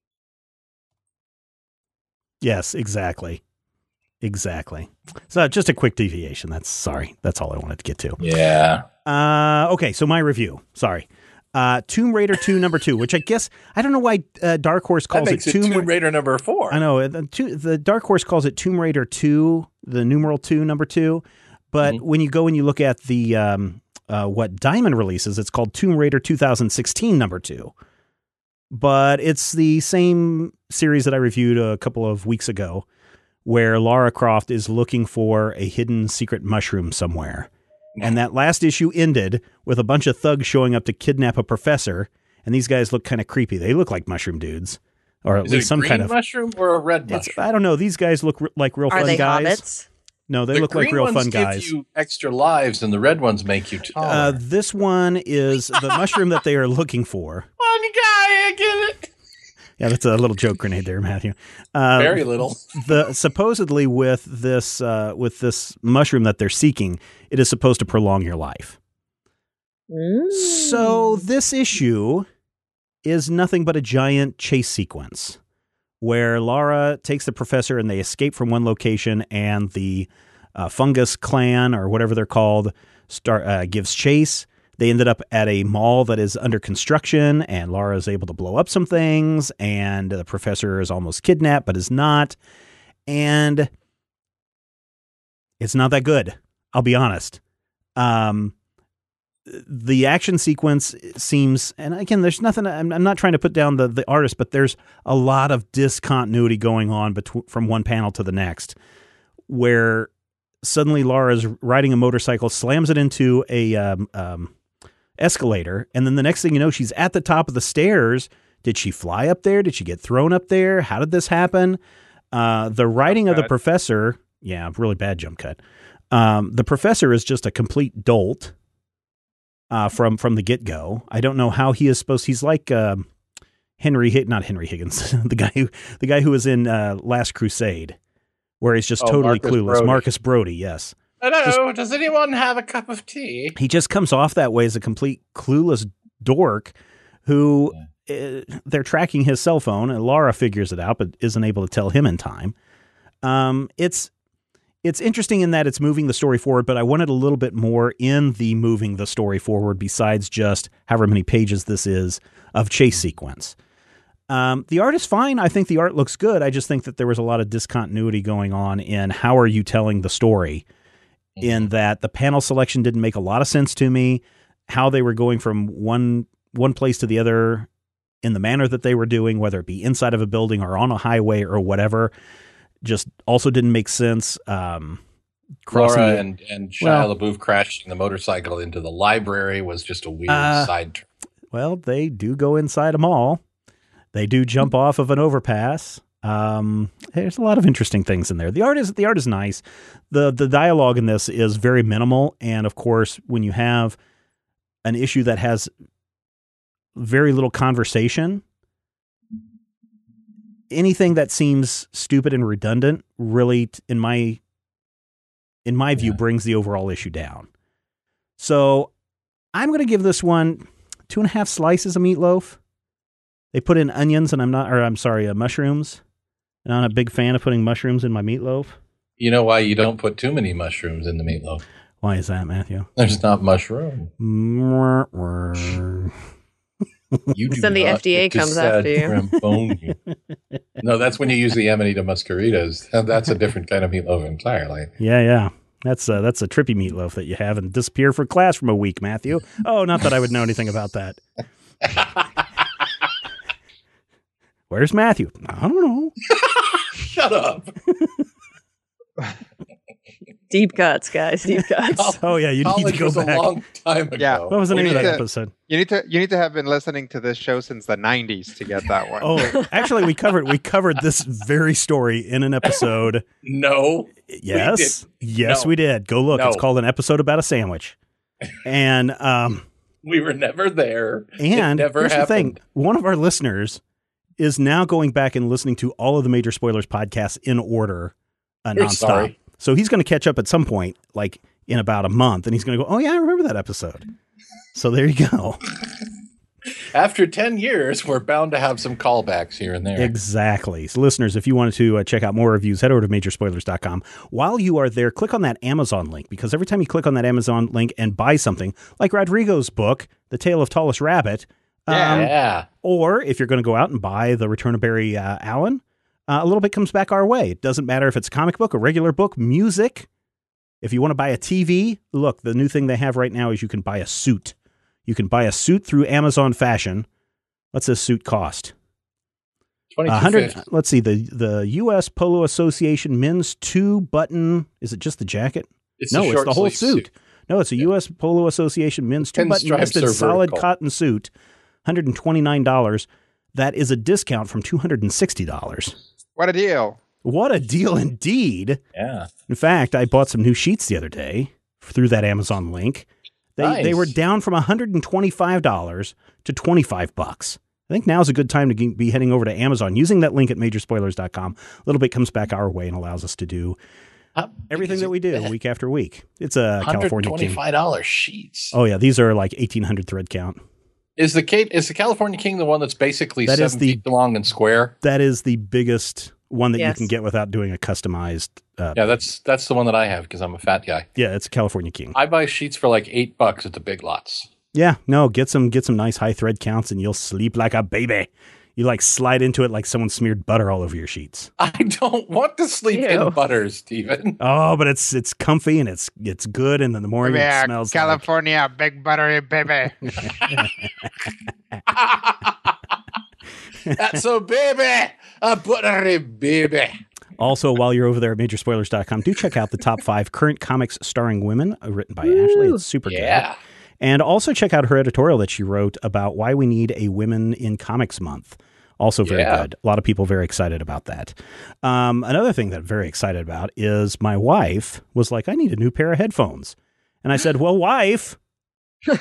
Yes, exactly. Exactly. So just a quick deviation. That's sorry. That's all I wanted to get to. Yeah. Uh, okay, so my review. Sorry. Uh, Tomb Raider two, number two, which I guess, I don't know why uh, Dark Horse calls That makes it it Tomb, Tomb Raider number four. I know. The, two, the Dark Horse calls it Tomb Raider two, the numeral two, number two. But Mm-hmm. when you go and you look at the um, uh, what Diamond releases, it's called Tomb Raider two thousand sixteen, number two. But it's the same series that I reviewed a couple of weeks ago, where Lara Croft is looking for a hidden secret mushroom somewhere. And that last issue ended with a bunch of thugs showing up to kidnap a professor. And these guys look kind of creepy. They look like mushroom dudes, or at Is least it a some green kind of mushroom or a red It's, mushroom? I don't know. These guys look r- like real Are fun they guys. hobbits? No, they the look like green real ones fun give guys. you extra lives, and the red ones make you taller. Uh, this one is the mushroom that they are looking for. One guy, I get it. Yeah, that's a little joke grenade there, Matthew. Uh, Very little. the supposedly with this uh, with this mushroom that they're seeking, it is supposed to prolong your life. Mm. So this issue is nothing but a giant chase sequence where Lara takes the professor and they escape from one location, and the uh, fungus clan or whatever they're called start uh, gives chase. They ended up at a mall that is under construction, and Lara is able to blow up some things, and the professor is almost kidnapped, but is not. And it's not that good. I'll be honest. Um, the action sequence seems, and again, there's nothing, I'm, I'm not trying to put down the, the artist, but there's a lot of discontinuity going on between, from one panel to the next, where suddenly Lara's riding a motorcycle, slams it into a, um, um, escalator, and then the next thing you know, she's at the top of the stairs. Did she fly up there? Did she get thrown up there? How did this happen? Uh, the writing of the professor, yeah, really bad jump cut. Um, the professor is just a complete dolt uh, from from the get go. I don't know how he is supposed. He's like um, Henry, not Henry Higgins, the guy who the guy who was in uh, Last Crusade, where he's just Oh, totally Marcus clueless. Brody. Marcus Brody, yes. Hello, does anyone have a cup of tea? He just comes off that way as a complete clueless dork who uh, they're tracking his cell phone, and Lara figures it out, but isn't able to tell him in time. Um, it's it's interesting in that it's moving the story forward, but I wanted a little bit more in the moving the story forward besides just however many pages this is of chase sequence. Um, the art is fine. I think the art looks good. I just think that there was a lot of discontinuity going on in how are you telling the story, in that the panel selection didn't make a lot of sense to me, how they were going from one one place to the other in the manner that they were doing, whether it be inside of a building or on a highway or whatever, just also didn't make sense. Um, crossing Laura the- and, and Shia well- LaBeouf crashing the motorcycle into the library was just a weird Uh, side turn. Well, they do go inside a mall. They do jump off of an overpass. Um, there's a lot of interesting things in there. The art is the art is nice. The the dialogue in this is very minimal, and of course, when you have an issue that has very little conversation, anything that seems stupid and redundant really, t- in my in my view, brings the overall issue down. So I'm going to give this one two and a half slices of meatloaf. They put in onions, and I'm not, or I'm sorry, uh, mushrooms. And I'm a big fan of putting mushrooms in my meatloaf. You know why you don't put too many mushrooms in the meatloaf? Why is that, Matthew? There's not mushroom. You do Then the not. F D A It just comes said after you. Rambonia. No, that's when you use the Amanita muscaritas. That's a different kind of meatloaf entirely. Yeah, yeah. That's a, that's a trippy meatloaf that you have and disappear for class from a week, Matthew. Oh, not that I would know anything about that. Where's Matthew? I don't know. Shut up. Deep cuts, guys. Deep cuts. Oh yeah, you need to College go was back. a long time ago. Yeah. What was the We name of need that to- episode? You need to you need to have been listening to this show since the nineties to get that one. Oh, actually, we covered we covered this very story in an episode. No. Yes, We did. yes, No. we did. Go look. No. It's called An Episode About a Sandwich. And um, We were never there. and it never here's happened. the thing: one of our listeners is now going back and listening to all of the Major Spoilers podcasts in order, uh, We're nonstop. sorry. So he's going to catch up at some point, like in about a month, and he's going to go, "Oh yeah, I remember that episode." So there you go. After ten years, we're bound to have some callbacks here and there. Exactly. So listeners, if you wanted to uh, check out more reviews, head over to major spoilers dot com. While you are there, click on that Amazon link, because every time you click on that Amazon link and buy something, like Rodrigo's book, The Tale of Tallest Rabbit, um, yeah. or if you're going to go out and buy The Return of Barry uh, Allen, uh, a little bit comes back our way. It doesn't matter if it's a comic book, a regular book, music. If you want to buy a T V, look, the new thing they have right now is you can buy a suit. You can buy a suit through Amazon Fashion. What's this suit cost? twenty-two one hundred. fifty. Let's see, the the U S Polo Association men's two button. Is it just the jacket? It's no, a it's short the whole sleeve suit. No, it's a U S Polo Association men's two button Pinstripes listed are solid vertical. cotton suit, one hundred twenty-nine dollars. That is a discount from two hundred sixty dollars. What a deal. What a deal indeed. Yeah. In fact, I bought some new sheets the other day through that Amazon link. They Nice. they were down from one hundred twenty-five dollars to twenty-five bucks. I think now's a good time to ge- be heading over to Amazon using that link at major spoilers dot com. A little bit comes back our way and allows us to do How big everything is that it? we do week after week. It's a California King. one hundred twenty-five dollars sheets. Oh yeah, these are like eighteen hundred thread count. Is the Kate, is the California King the one that's basically That is seven the- feet long and square? That is the biggest one that Yes. you can get without doing a customized. Uh, Yeah, that's that's the one that I have because I'm a fat guy. yeah, it's a California King. I buy sheets for like eight bucks at the Big Lots. Yeah, no, get some get some nice high thread counts and you'll sleep like a baby. You like slide into it like someone smeared butter all over your sheets. I don't want to sleep Ew. in butter, Steven. Oh, but it's it's comfy and it's it's good, and then the morning Yeah, it smells California, big buttery baby. That's a baby, a buttery baby. like. Also, while you're over there at major spoilers dot com, do check out the top five current comics starring women, uh, written by Ashley. It's super Yeah. good. And also check out her editorial that she wrote about why we need a Women in Comics Month. Also very Yeah. good. A lot of people very excited about that. Um, another thing that I'm very excited about is my wife was like, I need a new pair of headphones. And I said, well, wife, In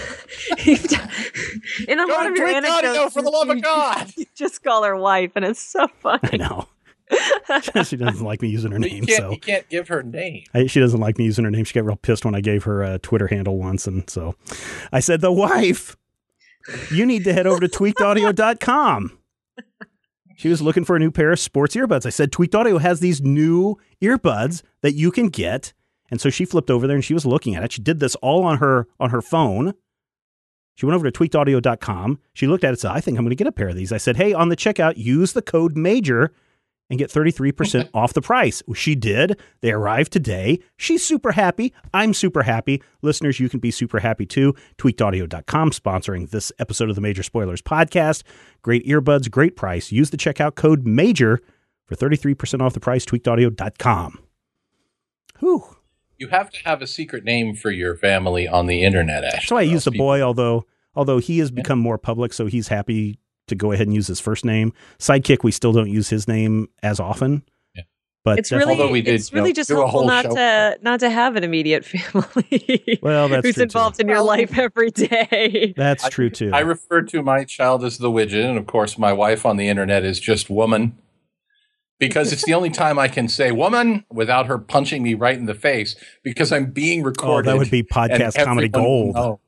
a Go lot to of your Twin Audio, anecdotes, for the love of you- God. you just call her wife, and it's so I funny. know. She doesn't like me using her You name, can't, so you can't give her name. I, she doesn't like me using her name. She got real pissed when I gave her a Twitter handle once, and so I said, "The wife, you need to head over to tweaked audio dot com." She was looking for a new pair of sports earbuds. I said, "Tweaked Audio has these new earbuds that you can get," and so she flipped over there and she was looking at it. She did this all on her on her phone. She went over to tweaked audio dot com. She looked at it and said, I think I'm going to get a pair of these. I said, hey, on the checkout, use the code MAJOR and get thirty-three percent off the price. She did. They arrived today. She's super happy. I'm super happy. Listeners, you can be super happy too. tweaked audio dot com sponsoring this episode of the Major Spoilers podcast. Great earbuds, great price. Use the checkout code MAJOR for thirty-three percent off the price. tweaked audio dot com. Whew. You have to have a secret name for your family on the internet, Ashley. That's why I used the People- boy, although although he has become more public, so he's happy to go ahead and use his first name. Sidekick, we still don't use his name as often. Yeah. But It's definitely- really, Although we did, it's you know, really just do a helpful whole not show to not to have an immediate family. Well, that's who's true, involved too. in your Well, life every day. That's I- true too. I refer to my child as the widget, and of course, my wife on the internet is just woman, because it's the only time I can say woman without her punching me right in the face, because I'm being oh, recorded. that would be and podcast comedy everyone will gold. know.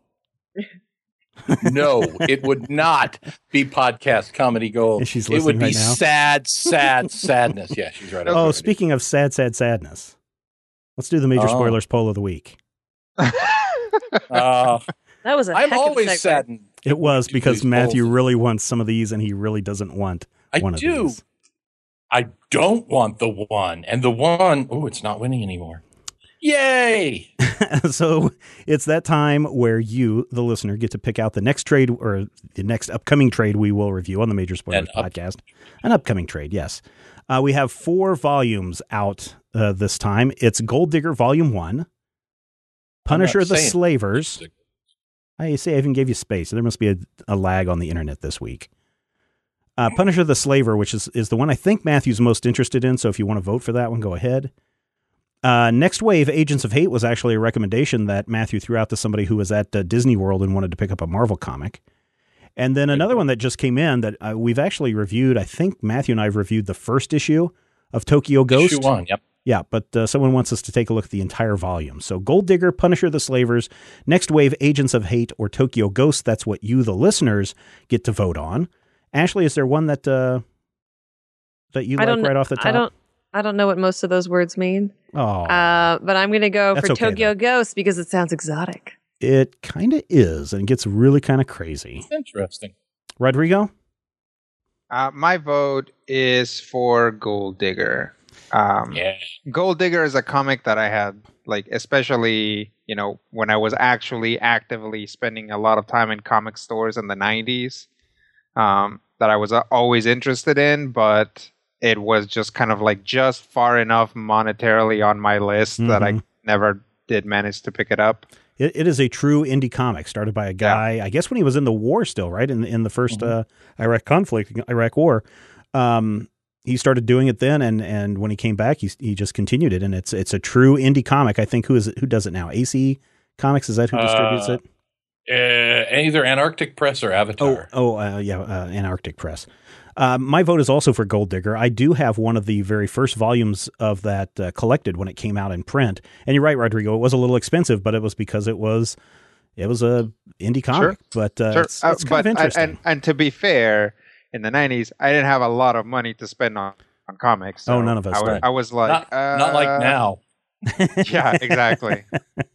No, it would not be podcast comedy gold. And she's it would listening be right now? sad, sad sadness. Yeah, she's right. over Oh, there. speaking of sad, sad, sadness, let's do the Major Oh. Spoilers poll of the week. Uh, That was a I'm heck always of a segue. saddened. It was do because these Matthew polls. really wants some of these, and he really doesn't want I one of do. these. I don't want the one, and the one, oh, it's not winning anymore. Yay! So it's that time where you, the listener, get to pick out the next trade or the next upcoming trade we will review on the Major Spoilers An up- podcast. An upcoming trade, yes. Uh, we have four volumes out uh, this time. It's Gold Digger Volume one, Punisher the saying- Slavers. I see, I even gave you space. There must be a, a lag on the internet this week. Uh, Punisher the Slaver, which is, is the one I think Matthew's most interested in, so if you want to vote for that one, go ahead. Uh, Next Wave, Agents of Hate, was actually a recommendation that Matthew threw out to somebody who was at uh, Disney World and wanted to pick up a Marvel comic. And then another one that just came in that uh, we've actually reviewed, I think Matthew and I have reviewed the first issue of Tokyo Ghost. Issue one, yep. Yeah, but uh, someone wants us to take a look at the entire volume. So Gold Digger, Punisher the Slavers, Next Wave, Agents of Hate, or Tokyo Ghost. That's what you, the listeners, get to vote on. Ashley, is there one that uh, that you I like don't, right off the top? I don't. I don't know what most of those words mean. Oh, Uh, but I'm going to go That's for okay, Tokyo though. Ghost because it sounds exotic. it kind of is, and it gets really kind of crazy. It's interesting. Rodrigo? Uh, my vote is for Gold Digger. Um, Yeah. Gold Digger is a comic that I had, like, especially, you know, when I was actually actively spending a lot of time in comic stores in the nineties, um, that I was uh, always interested in, but it was just kind of like just far enough monetarily on my list that I Mhm. never did manage to pick it up. It, it is a true indie comic started by a guy, I guess when he was in the war still, right? In, in the first Mhm. uh, Iraq conflict, Iraq war. Um, he started doing it then, and, and when he came back, he he just continued it, and it's it's a true indie comic. I think who is it, who does it now? A C Comics, is that who distributes Uh, it? Uh, either Antarctic Press or Oh, Avatar. oh, uh, yeah, uh, Antarctic Press. Uh, my vote is also for Gold Digger. I do have one of the very first volumes of that uh, collected when it came out in print. And you're right, Rodrigo. It was a little expensive, but it was because it was it was a indie comic. Sure. But uh, Sure. it's, Uh, it's kind but of interesting. and and to be fair, in the nineties, I didn't have a lot of money to spend on, on comics. Oh, so none of us I, was- did. I was like, not, not like uh, now. Yeah, exactly.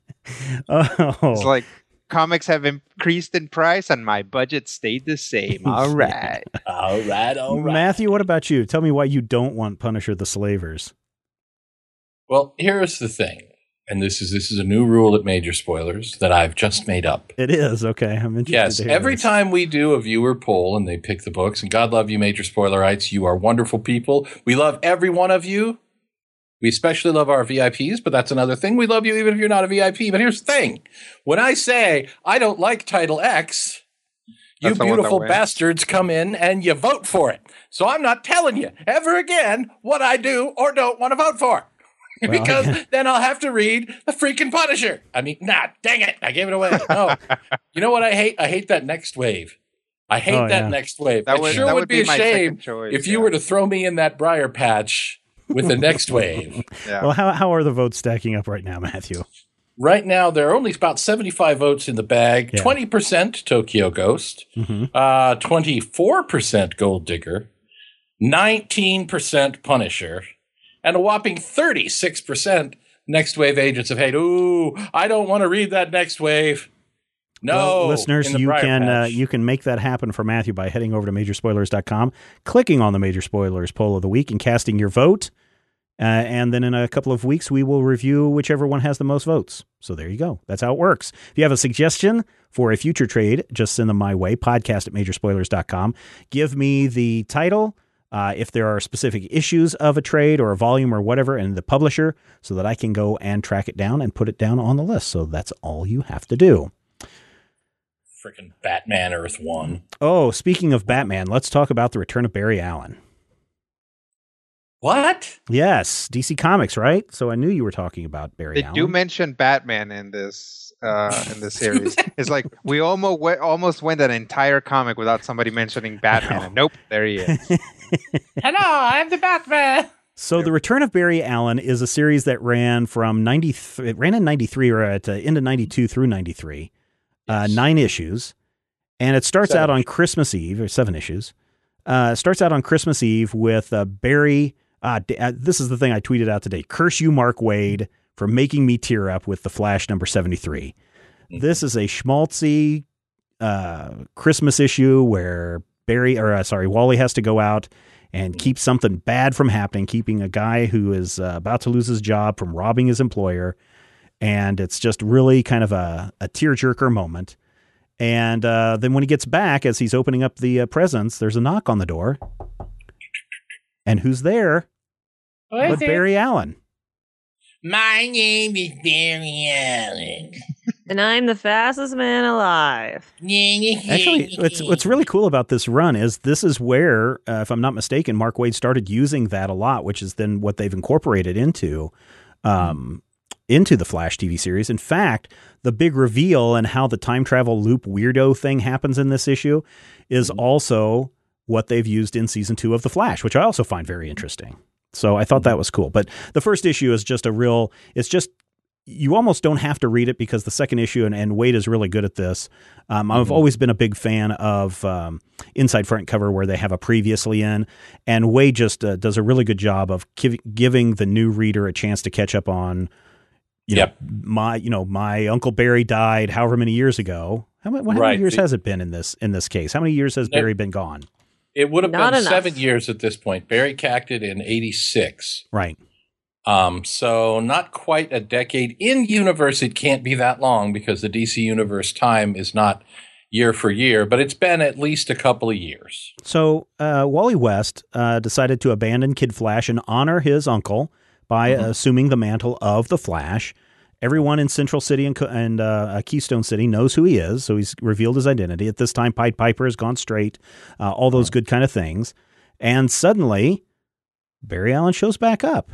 oh, It's like comics have increased in price and my budget stayed the same. All right. All right, all right. Matthew, what about you? Tell me why you don't want Punisher the Slavers. Well, here's the thing, and this is this is a new rule at Major Spoilers that I've just made up. It is okay. I'm interested. Yes, to hear every this. time we do a viewer poll and they pick the books, and God love you, Major Spoilerites, you are wonderful people. We love every one of you. We especially love our V I Ps, but that's another thing. We love you even if you're not a V I P. But here's the thing. When I say I don't like Title X, you That's the one that beautiful wins. bastards come in and you vote for it. So I'm not telling you ever again what I do or don't want to vote for. Well, because yeah. then I'll have to read the freaking Punisher. I mean, nah, dang it. I gave it away. No. You know what I hate? I hate that next wave. I hate Oh, that yeah. next wave. That it would- sure that would, would be, be a my shame second choice, if you yeah. were to throw me in that briar patch with the next wave. Yeah. Well, how how are the votes stacking up right now, Matthew? Right now, there are only about seventy-five votes in the bag. Yeah. twenty percent Tokyo Ghost, Mm-hmm. uh, twenty-four percent Gold Digger, nineteen percent Punisher, and a whopping thirty-six percent Next Wave Agents of Hate. Ooh, I don't want to read that Next Wave. No, Well, listeners, in the you Briar can uh, Patch. you can make that happen for Matthew by heading over to major spoilers dot com, clicking on the Major Spoilers poll of the week, and casting your vote. Uh, and then in a couple of weeks, we will review whichever one has the most votes. So there you go. That's how it works. If you have a suggestion for a future trade, just send them my way, podcast at major spoilers dot com. Give me the title, uh, if there are specific issues of a trade or a volume or whatever, and the publisher, so that I can go and track it down and put it down on the list. So that's all you have to do. Freaking Batman Earth One. Oh, speaking of Batman, let's talk about the return of Barry Allen. What? Yes, D C Comics, right? So I knew you were talking about Barry They Allen. do mention Batman in this uh, in this series. It's like we almost we- almost went an entire comic without somebody mentioning Batman. And nope, there he is. Hello, I'm the Batman. So the Return of Barry Allen is a series that ran from ninety. It ran in ninety-three or at uh, into ninety-two through ninety-three, uh, Yes. nine issues, and it starts Seven out on issues. Christmas Eve or seven issues. Uh, it starts out on Christmas Eve with uh, Barry. Uh, d- uh, this is the thing I tweeted out today. Curse you, Mark Waid, for making me tear up with the Flash number seventy-three. Mm-hmm. This is a schmaltzy uh, Christmas issue where Barry, or uh, sorry, Wally has to go out and keep something bad from happening, keeping a guy who is uh, about to lose his job from robbing his employer. And it's just really kind of a, a tearjerker moment. And uh, then when he gets back, as he's opening up the uh, presents, there's a knock on the door. And who's there What but Barry Allen? My name is Barry Allen. And I'm the fastest man alive. Actually, what's, what's really cool about this run is this is where, uh, if I'm not mistaken, Mark Waid started using that a lot, which is then what they've incorporated into um, into the Flash T V series. In fact, the big reveal and how the time travel loop weirdo thing happens in this issue is also what they've used in season two of The Flash, which I also find very interesting. So I thought that was cool. But the first issue is just a real, it's just, you almost don't have to read it because the second issue, and, and Waid is really good at this. Um, I've mm-hmm. always been a big fan of um, inside front cover where they have a previously in, and Waid just uh, does a really good job of giv- giving the new reader a chance to catch up on, you yep. know, my, you know, my Uncle Barry died however many years ago. How, many, how right. many years has it been in this, in this case? How many years has Barry been gone? It would have Not been enough. seven years at this point. Barry cacted in eighty-six. Right. Um, so not quite a decade. In universe, it can't be that long because the D C universe time is not year for year, but it's been at least a couple of years. So uh, Wally West uh, decided to abandon Kid Flash and honor his uncle by mm-hmm. assuming the mantle of the Flash. Everyone in Central City and, and uh, Keystone City knows who he is, so he's revealed his identity. At this time, Pied Piper has gone straight, uh, all those good kind of things. And suddenly, Barry Allen shows back up.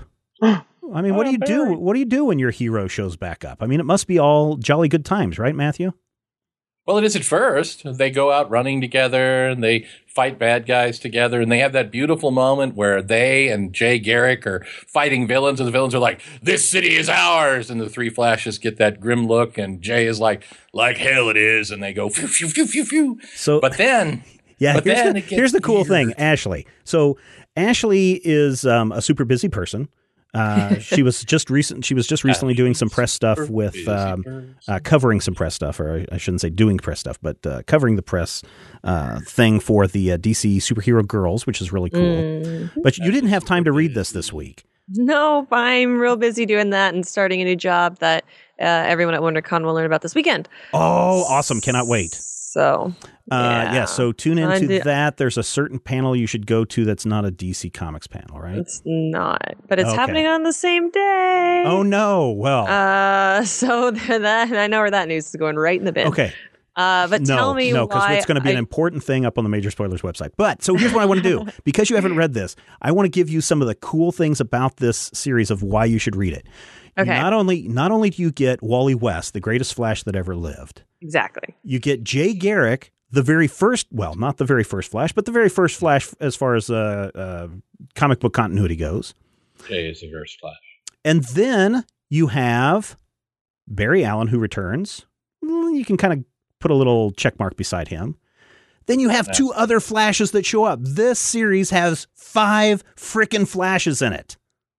I mean, what oh, do you Barry. do? What do you do when your hero shows back up? I mean, it must be all jolly good times, right, Matthew? Well, it is at first. They go out running together, and they fight bad guys together, and they have that beautiful moment where they and Jay Garrick are fighting villains, and the villains are like, "This city is ours!" And the three Flashes get that grim look, and Jay is like, "Like hell it is," and they go, "Phew, phew, phew, phew, phew." So, but then... Yeah, but here's, then the, it here's the cool weird. thing, Ashley. So Ashley is um, a super busy person. Uh, she was just recent. She was just recently doing some press stuff with um, uh, covering some press stuff, or I shouldn't say doing press stuff, but uh, covering the press uh, thing for the uh, D C Superhero Girls, which is really cool. Mm. But you didn't have time to read this this week. No, I'm real busy doing that and starting a new job that uh, everyone at WonderCon will learn about this weekend. Oh, awesome! Cannot wait. So, yeah. Uh, yeah, so tune into did, that. There's a certain panel you should go to that's not a D C Comics panel, right? It's not, but it's okay. happening on the same day. Oh, no. Well. Uh, so that I know where that news is going right in the bin. Okay. Uh, but no, tell me no, why. No, because it's going to be I, an important thing up on the Major Spoilers website. But so here's what I want to do. Because you haven't read this, I want to give you some of the cool things about this series of why you should read it. Okay. Not only, not only do you get Wally West, the greatest Flash that ever lived. Exactly. You get Jay Garrick, the very first, well, not the very first Flash, but the very first Flash as far as uh, uh, comic book continuity goes. Jay is the first Flash. And then you have Barry Allen, who returns. You can kind of put a little check mark beside him. Then you have two other Flashes that show up. This series has five frickin' Flashes in it.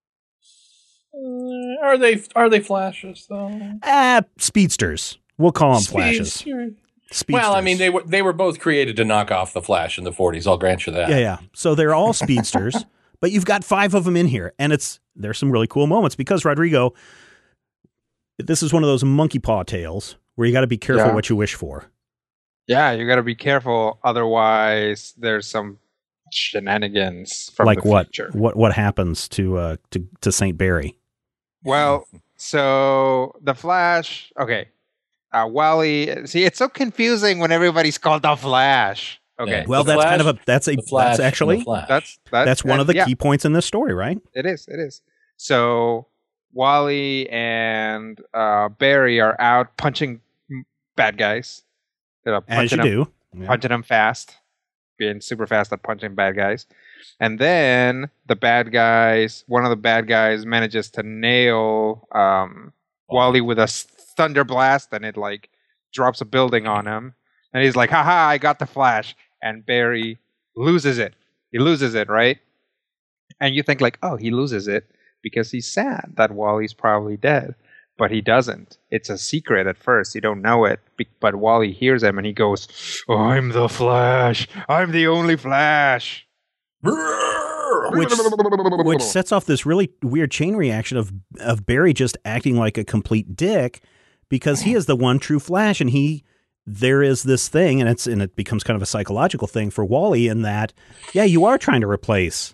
Uh, are they are they Flashes though? Ah, uh, speedsters. We'll call them Speed, Flashes. Sure. Speedsters. Well, I mean, they were they were both created to knock off the Flash in the forties. I'll grant you that. Yeah, yeah. So they're all speedsters, but you've got five of them in here, and it's there's some really cool moments because Rodrigo, this is one of those monkey paw tales where you got to be careful yeah. what you wish for. Yeah, you got to be careful, otherwise there's some shenanigans from like the what? future. What what happens to uh to to Saint Barry? Well, so the Flash. Okay. Uh, Wally, see, it's so confusing when everybody's called the Flash. Okay, yeah. well, the that's Flash, kind of a that's a that's actually that's that's, that's one uh, of the yeah. key points in this story, right? It is, it is. So Wally and uh, Barry are out punching bad guys. They're punching As you them, do, yeah. punching them fast, being super fast at punching bad guys, and then the bad guys, one of the bad guys manages to nail um, Wally with a thunder blast, and it like drops a building on him, and he's like, haha, I got the Flash. And Barry loses it. He loses it, right? And you think like, oh, he loses it because he's sad that Wally's probably dead. But he doesn't. It's a secret at first. You don't know it. But Wally hears him and he goes, oh, I'm the Flash. I'm the only Flash. Which, which sets off this really weird chain reaction of of Barry just acting like a complete dick because he is the one true Flash, and he there is this thing, and it's and it becomes kind of a psychological thing for Wally in that, yeah, you are trying to replace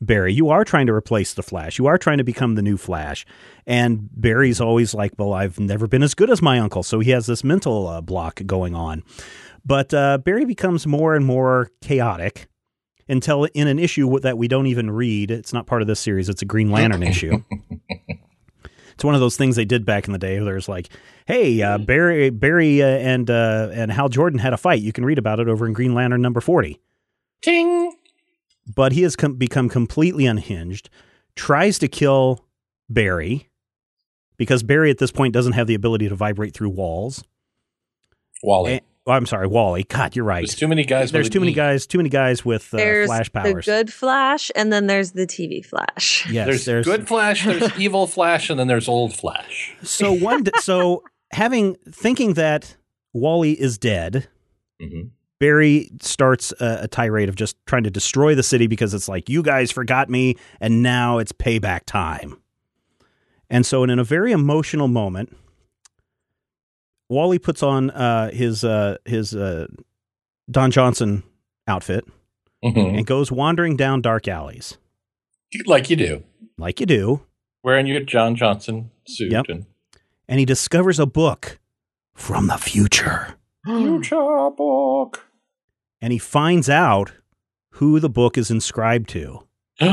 Barry, you are trying to replace the Flash. You are trying to become the new Flash. And Barry's always like, well, I've never been as good as my uncle. So he has this mental uh, block going on. But uh, Barry becomes more and more chaotic until in an issue that we don't even read. It's not part of this series. It's a Green Lantern issue. It's one of those things they did back in the day. There's like, hey, uh, Barry, Barry uh, and uh, and Hal Jordan had a fight. You can read about it over in Green Lantern number forty. Ting! But he has com- become completely unhinged, tries to kill Barry, because Barry at this point doesn't have the ability to vibrate through walls. Wally. And, oh, I'm sorry, Wally. God, you're right. There's too many guys. There's with too many E. guys. Too many guys with uh, There's Flash powers. the good Flash, and then there's the T V Flash. Yes, There's, there's good Flash, there's evil Flash, and then there's old Flash. So one. so having thinking that Wally is dead. Mm-hmm. Barry starts a, a tirade of just trying to destroy the city because it's like, you guys forgot me, and now it's payback time. And so in a very emotional moment, Wally puts on uh, his uh, his uh, Don Johnson outfit Mm-hmm. and goes wandering down dark alleys. Like you do. Like you do. Wearing your John Johnson suit. Yep. And And he discovers a book from the future. future book. And he finds out who the book is inscribed to.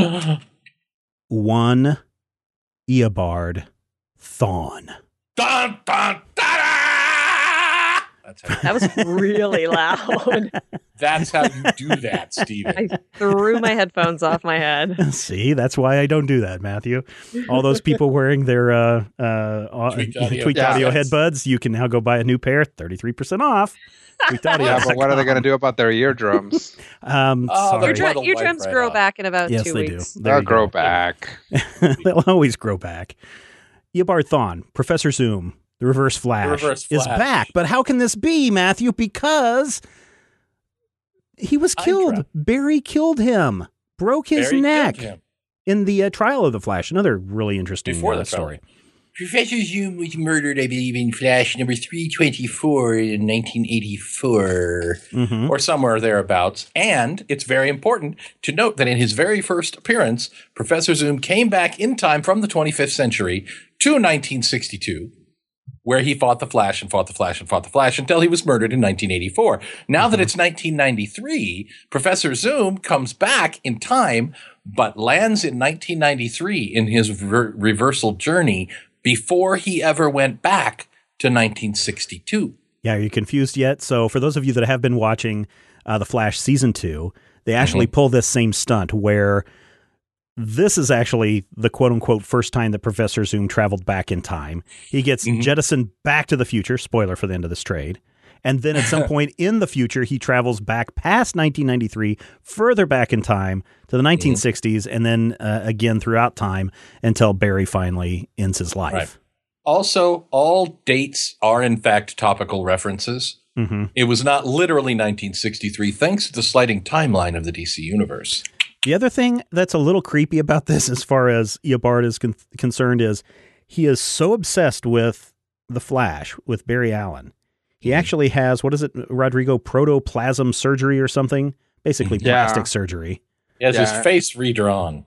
One Eobard Thawne. Dun, dun, da-da! That's how, That was really loud. that's how you do that, Steven. I threw my headphones off my head. See, that's why I don't do that, Matthew. All those people wearing their uh, uh, Tweaked uh, audio. tweaked Yeah. audio headbuds, you can now go buy a new pair, thirty-three percent off. Tweaked audio. Yeah, but what are they going to do about their eardrums? Um, Oh, sorry. they're Your, That'll your wipe drums right grow off. back in about Yes, two they weeks. do. There They'll you grow go. back. They'll always grow back. Eobard Thawne, Professor Zoom, the Reverse Flash, The Reverse is Flash. back. But how can this be, Matthew? Because he was Time killed. trap. Barry killed him, broke his Barry neck killed him. in the uh, trial of the Flash. Another really interesting Before uh, the story. Professor Zoom was murdered, I believe, in Flash number three twenty-four in nineteen eighty-four, Mhm. or somewhere thereabouts. And it's very important to note that in his very first appearance, Professor Zoom came back in time from the twenty-fifth century to nineteen sixty-two, where he fought the Flash and fought the Flash and fought the Flash until he was murdered in nineteen eighty-four. Now that it's nineteen ninety-three, Professor Zoom comes back in time, but lands in nineteen ninety-three in his ver- reversal journey before he ever went back to nineteen sixty-two. Yeah, are you confused yet? So for those of you that have been watching uh, The Flash Season two, they actually Mhm. pull this same stunt where this is actually the quote-unquote first time that Professor Zoom traveled back in time. He gets Mhm. jettisoned back to the future, spoiler for the end of this trade. And then at some point in the future, he travels back past nineteen ninety-three, further back in time to the nineteen sixties, and then uh, again throughout time until Barry finally ends his life. Right. Also, all dates are in fact topical references. Mm-hmm. It was not literally nineteen sixty-three, thanks to the sliding timeline of the D C universe. The other thing that's a little creepy about this, as far as Eobard is con- concerned, is he is so obsessed with the Flash, with Barry Allen. He actually has, what is it, Rodrigo, protoplasm surgery or something? Basically Yeah. plastic surgery. He has Yeah. his face redrawn.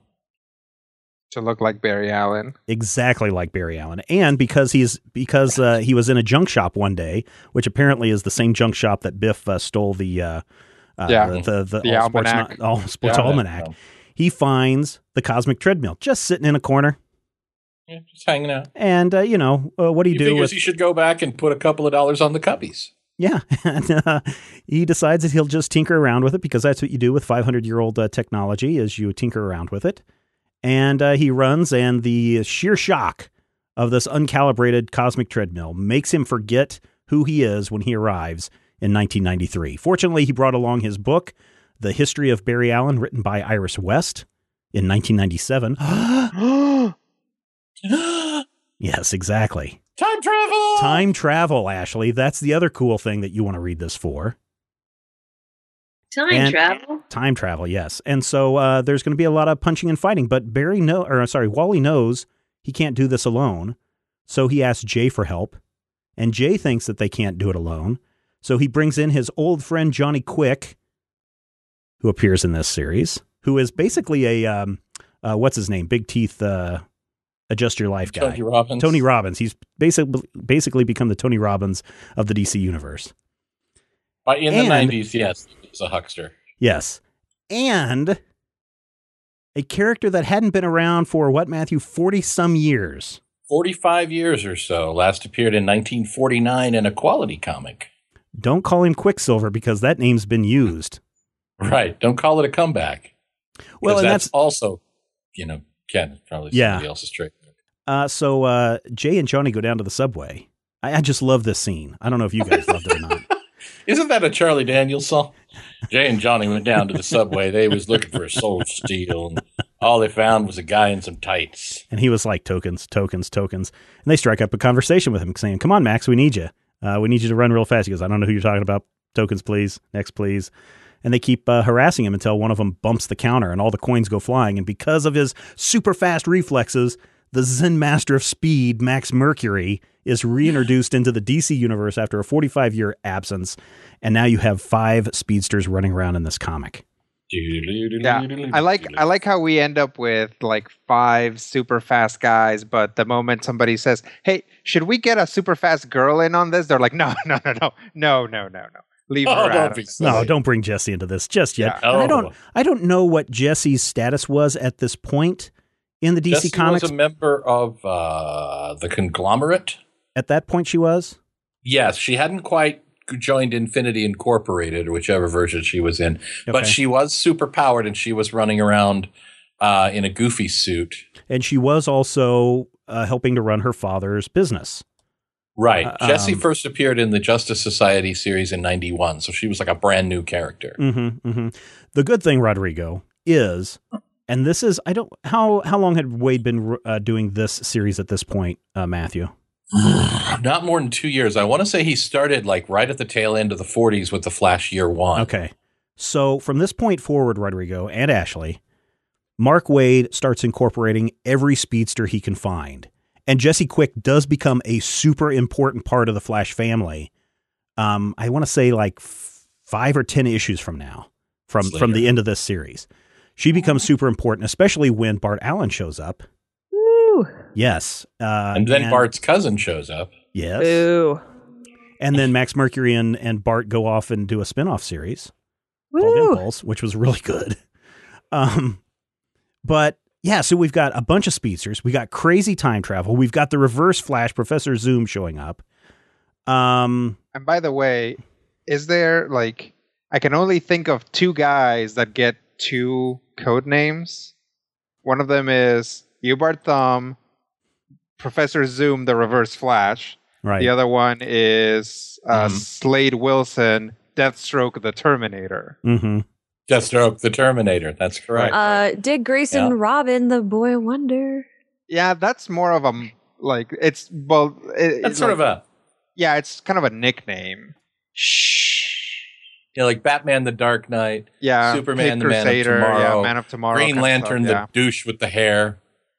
To look like Barry Allen. Exactly like Barry Allen. And because he's because uh, he was in a junk shop one day, which apparently is the same junk shop that Biff uh, stole the uh, uh, Yeah. the, the, the, The all sports, almanac. all sports Yeah, almanac. no. He finds the cosmic treadmill just sitting in a corner. Yeah, just hanging out. And, uh, you know, uh, what do you He do figures with... he should go back and put a couple of dollars on the cubbies. Yeah, and uh, he decides that he'll just tinker around with it because that's what you do with five hundred year old uh, technology is you tinker around with it. And uh, he runs, and the sheer shock of this uncalibrated cosmic treadmill makes him forget who he is when he arrives in nineteen ninety-three. Fortunately, he brought along his book, The History of Barry Allen, written by Iris West in nineteen ninety-seven. Yes, exactly. Time travel! Time travel, Ashley. That's the other cool thing that you want to read this for. Time And- travel. Time travel, yes. And so uh, there's going to be a lot of punching and fighting, but Barry know, or sorry, Wally knows he can't do this alone. So he asks Jay for help, and Jay thinks that they can't do it alone. So he brings in his old friend Johnny Quick, who appears in this series, who is basically a um, uh, what's his name? Big teeth, uh, adjust your life guy. Tony Robbins. Tony Robbins. He's basically basically become the Tony Robbins of the D C universe. But in And- the nineties, yes, he was a huckster. Yes. And a character that hadn't been around for what, Matthew? forty some years. forty-five years or so. Last appeared in nineteen forty-nine in a Quality comic. Don't call him Quicksilver because that name's been used. Right. Don't call it a comeback. Well, and that's, that's also, you know, Ken, probably Yeah. somebody else's trick. uh, so uh, Jay and Johnny go down to the subway. I, I just love this scene. I don't know if you guys loved it or not. Isn't that a Charlie Daniels song? Jay and Johnny went down to the subway. They was looking for a soul steal, and all they found was a guy in some tights. And he was like, tokens, tokens, tokens. And they strike up a conversation with him saying, come on, Max, we need you. Uh, we need you to run real fast. He goes, I don't know who you're talking about. Tokens, please. Next, please. And they keep uh, harassing him until one of them bumps the counter and all the coins go flying. And because of his super fast reflexes, the Zen Master of Speed, Max Mercury, is reintroduced into the D C universe after a forty-five year absence. And now you have five speedsters running around in this comic. Yeah, I like I like how we end up with like five super fast guys, but the moment somebody says, "Hey, should we get a super fast girl in on this?" They're like, "No, no, no, no, no, no, no, no. Leave Oh, her don't out of be it." No, don't bring Jesse into this just yet. Yeah. And I Oh. don't I don't know what Jesse's status was at this point in the D C Jesse Comics. was a member of uh, the conglomerate. At that point she was? Yes, she hadn't quite joined Infinity Incorporated, or whichever version she was in, but Okay. she was super powered, and she was running around uh, in a goofy suit. And she was also uh, helping to run her father's business. Right. Uh, Jessie um, first appeared in the Justice Society series in ninety-one, so she was like a brand new character. Mm-hmm, mm-hmm. The good thing, Rodrigo, is, and this is, I don't, how how long had Wade been uh, doing this series at this point, uh, Matthew? Not more than two years. I want to say he started like right at the tail end of the forties with the Flash year one. Okay. So from this point forward, Rodrigo and Ashley, Mark Waid starts incorporating every speedster he can find. And Jesse Quick does become a super important part of the Flash family. Um, I want to say like f- five or ten issues from now, from, Slater. from the end of this series. She becomes super important, especially when Bart Allen shows up. Woo. Yes. Uh, And then Bart's cousin shows up. Yes. Boo. And then Max Mercury and, and Bart go off and do a spinoff series called Woo. Impulse, which was really good. Um, but yeah, so we've got a bunch of speedsters. We got crazy time travel. We've got the Reverse Flash, Professor Zoom showing up. Um, And by the way, is there like I can only think of two guys that get two code names. One of them is Eobard Thumb, Professor Zoom, the Reverse Flash. right. The other one is uh, Mhm. Slade Wilson, Deathstroke, the Terminator. Mm-hmm. Deathstroke, the Terminator. That's correct. Uh, Dick Grayson, Yeah. Robin, the Boy Wonder. Yeah, that's more of a like it's well. It, That's it's sort like- of a yeah, it's kind of a nickname. you know, like Batman, the Dark Knight, Yeah, Superman, Kid the Man of Crusader, Tomorrow, yeah, Man of Tomorrow, Green kind of Lantern, stuff, the douche with the hair.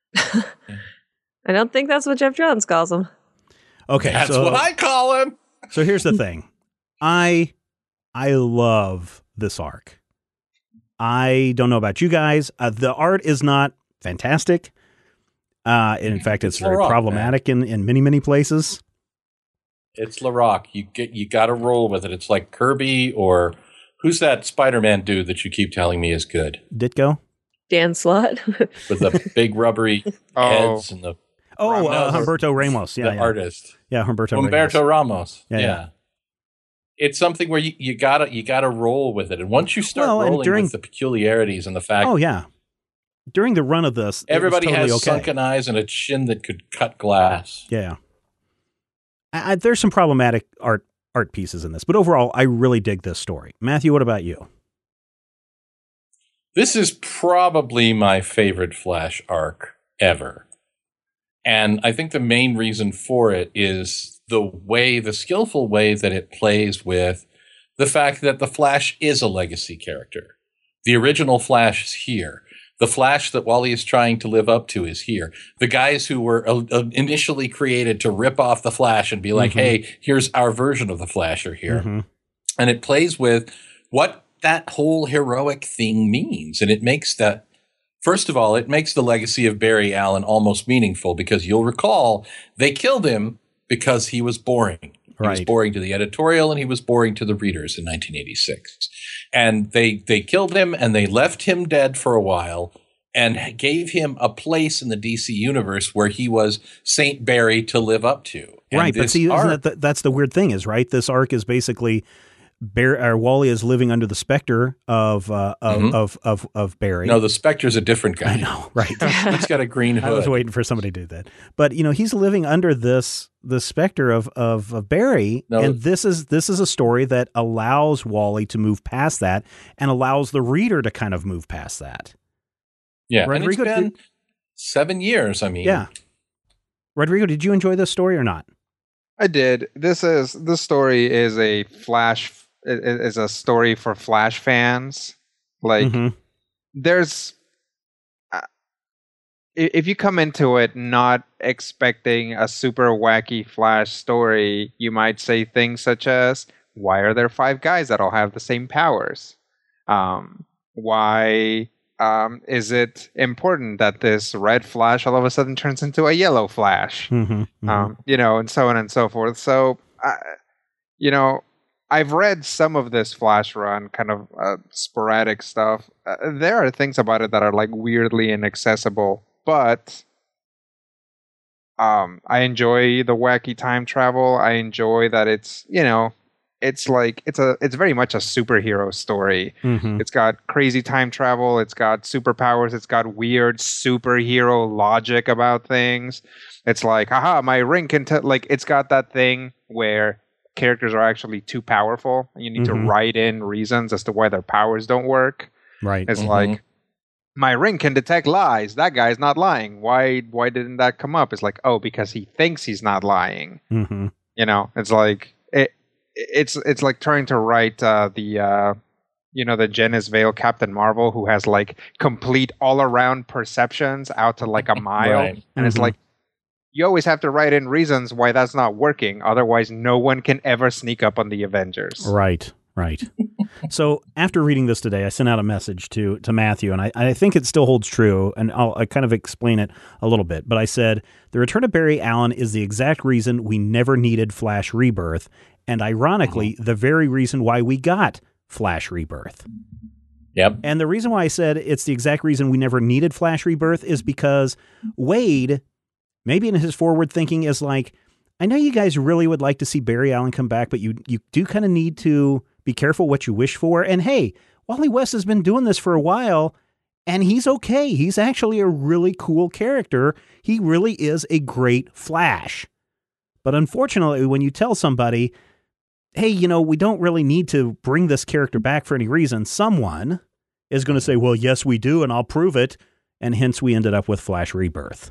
I don't think that's what Jeff Johns calls him. Okay. That's so, what I call him. so here's the thing. I, I love this arc. I don't know about you guys. Uh, the art is not fantastic. Uh, and in fact, it's, It's very Larock, problematic in, in many, many places. It's LaRock. You get you got to roll with it. It's like Kirby or who's that Spider-Man dude that you keep telling me is good Ditko? Dan Slott. with the big rubbery Oh. heads and the, Oh, uh, Ramos. Humberto Ramos. Yeah, the yeah. artist Yeah, Humberto, Humberto Ramos. Ramos. Yeah, Yeah, yeah. It's something where you, you gotta you gotta roll with it, and once you start Well, and rolling during- with the peculiarities and the fact Oh, yeah. During the run of this, it was everybody totally has okay. sunken eyes and a chin that could cut glass. Yeah. I, I, there's some problematic art art pieces in this, but overall, I really dig this story. Matthew, what about you? This is probably my favorite Flash arc ever. And I think the main reason for it is the way, the skillful way that it plays with the fact that the Flash is a legacy character. The original Flash is here. The Flash that Wally is trying to live up to is here. The guys who were uh, uh, initially created to rip off the Flash and be like, Mhm. hey, here's our version of the Flash are here. Mhm. And it plays with what that whole heroic thing means. And it makes that First of all, it makes the legacy of Barry Allen almost meaningful because you'll recall they killed him because he was boring. He was Right. boring to the editorial and he was boring to the readers in nineteen eighty-six. And they they killed him and they left him dead for a while and gave him a place in the D C universe where he was Saint Barry to live up to. And Right, but this see, isn't arc- that the, that's the weird thing is, right? This arc is basically Bear, or Wally is living under the specter of uh, of, Mhm. of of of Barry. No, the Spectre's a different guy. I know, right? He's got a green hood. I was waiting for somebody to do that, but you know, he's living under this the specter of of, of Barry, No. and this is this is a story that allows Wally to move past that and allows the reader to kind of move past that. Yeah, Rodrigo, and it's been did- seven years. I mean, Yeah, Rodrigo, did you enjoy this story or not? I did. This is this story is a Flash i- i- is a story for Flash fans. Like Mhm. there's uh, i- if you come into it not expecting a super wacky Flash story, you might say things such as, "Why are there five guys that all have the same powers? Um, why um, is it important that this red Flash all of a sudden turns into a yellow Flash?" Mhm, mhm. um, you know, and so on and so forth. So, uh, you know, I've read some of this Flash run, kind of uh, sporadic stuff. Uh, there are things about it that are like weirdly inaccessible, but um, I enjoy the wacky time travel. I enjoy that it's, you know, it's like it's a it's very much a superhero story. Mhm. It's got crazy time travel. It's got superpowers. It's got weird superhero logic about things. It's like, haha, my ring can t-, like. It's got that thing where characters are actually too powerful, and you need Mhm. to write in reasons as to why their powers don't work. Right. It's Mhm. like, my ring can detect lies. That guy's not lying. Why? Why didn't that come up? It's like, oh, because he thinks he's not lying. Mhm. You know, it's like it. It's it's like trying to write uh, the uh, you know the Janice Vale Captain Marvel, who has like complete all around perceptions out to like a mile, Right. and it's Mhm. like you always have to write in reasons why that's not working. Otherwise, no one can ever sneak up on the Avengers. Right, right. So after reading this today, I sent out a message to to Matthew, and I, I think it still holds true, and I'll I kind of explain it a little bit. But I said, the return of Barry Allen is the exact reason we never needed Flash Rebirth, and ironically, the very reason why we got Flash Rebirth. Yep. And the reason why I said it's the exact reason we never needed Flash Rebirth is because Wade, maybe in his forward thinking, is like, I know you guys really would like to see Barry Allen come back, but you you do kind of need to be careful what you wish for. And hey, Wally West has been doing this for a while, and he's okay. He's actually a really cool character. He really is a great Flash. But unfortunately, when you tell somebody, hey, you know, we don't really need to bring this character back for any reason, someone is going to say, well, yes, we do, and I'll prove it. And hence we ended up with Flash Rebirth.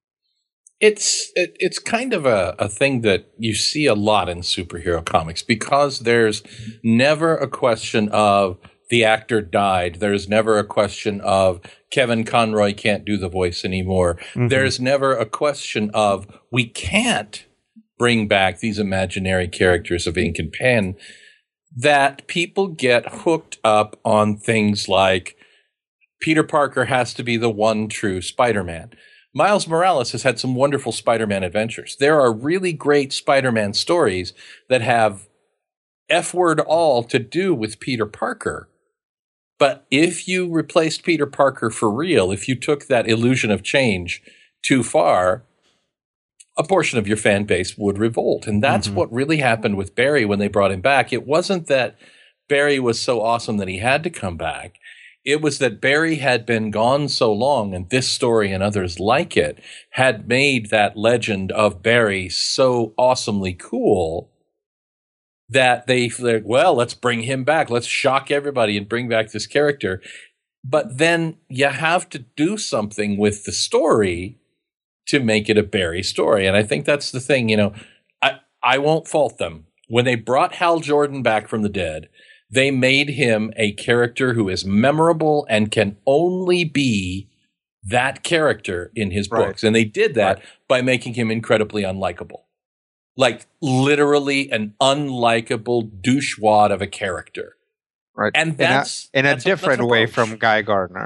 It's it, it's kind of a, a thing that you see a lot in superhero comics because there's never a question of the actor died. There's never a question of Kevin Conroy can't do the voice anymore. Mhm. There's never a question of we can't bring back these imaginary characters of ink and pen, that people get hooked up on things like Peter Parker has to be the one true Spider-Man. Miles Morales has had some wonderful Spider-Man adventures. There are really great Spider-Man stories that have F-word all to do with Peter Parker. But if you replaced Peter Parker for real, if you took that illusion of change too far, a portion of your fan base would revolt. And that's Mhm. what really happened with Barry when they brought him back. It wasn't that Barry was so awesome that he had to come back. It was that Barry had been gone so long, and this story and others like it had made that legend of Barry so awesomely cool that they said, well, let's bring him back. Let's shock everybody and bring back this character. But then you have to do something with the story to make it a Barry story. And I think that's the thing, you know, I, I won't fault them. When they brought Hal Jordan back from the dead, they made him a character who is memorable and can only be that character in his Right. books. And they did that Right. by making him incredibly unlikable. Like literally an unlikable douchewad of a character. Right. And In a- that's in a, that's different that's an way approach. from Guy Gardner.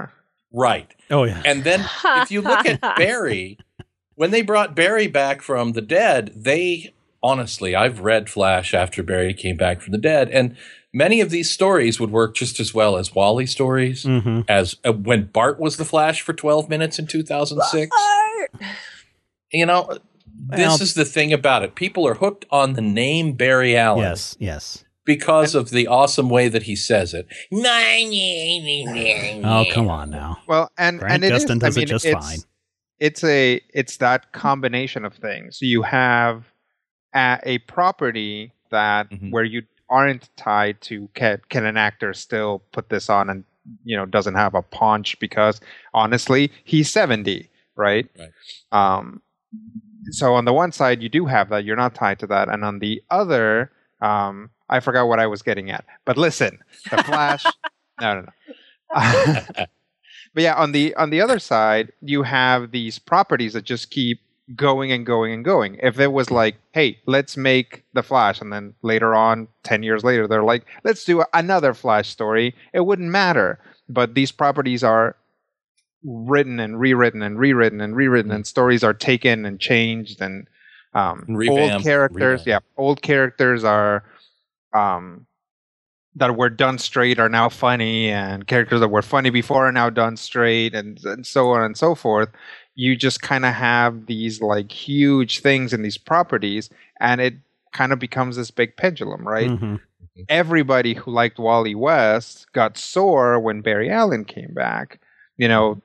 Right. Oh, yeah. And then if you look at Barry, when they brought Barry back from the dead, they honestly, I've read Flash after Barry came back from the dead, and many of these stories would work just as well as Wally stories, mm-hmm. as uh, when Bart was the Flash for twelve minutes in two thousand six. You know, this well, is the thing about it. People are hooked on the name Barry Allen. Yes, yes. Because of the awesome way that he says it. Oh, come on now. Well, and, Grant and it Gustin is, does I mean, it just it's, fine. It's a it's that combination of things. You have a, a property that Mhm. where you aren't tied to can, can an actor still put this on and you know doesn't have a paunch because honestly he's seventy, right? Right. Um, so on the one side you do have that, you're not tied to that, and on the other, um, I forgot what I was getting at. But listen, the Flash. no, no, no. But yeah, on the on the other side, you have these properties that just keep going and going and going. If it was like, hey, let's make the Flash, and then later on, ten years later, they're like, let's do another Flash story, it wouldn't matter. But these properties are written and rewritten and rewritten and rewritten, and stories are taken and changed, and um, Revamped, old characters, revamped. yeah, old characters are um, that were done straight are now funny, and characters that were funny before are now done straight, and, and so on and so forth. You just kind of have these like huge things in these properties, and it kind of becomes this big pendulum, right? Mm-hmm. Everybody who liked Wally West got sore when Barry Allen came back. You know,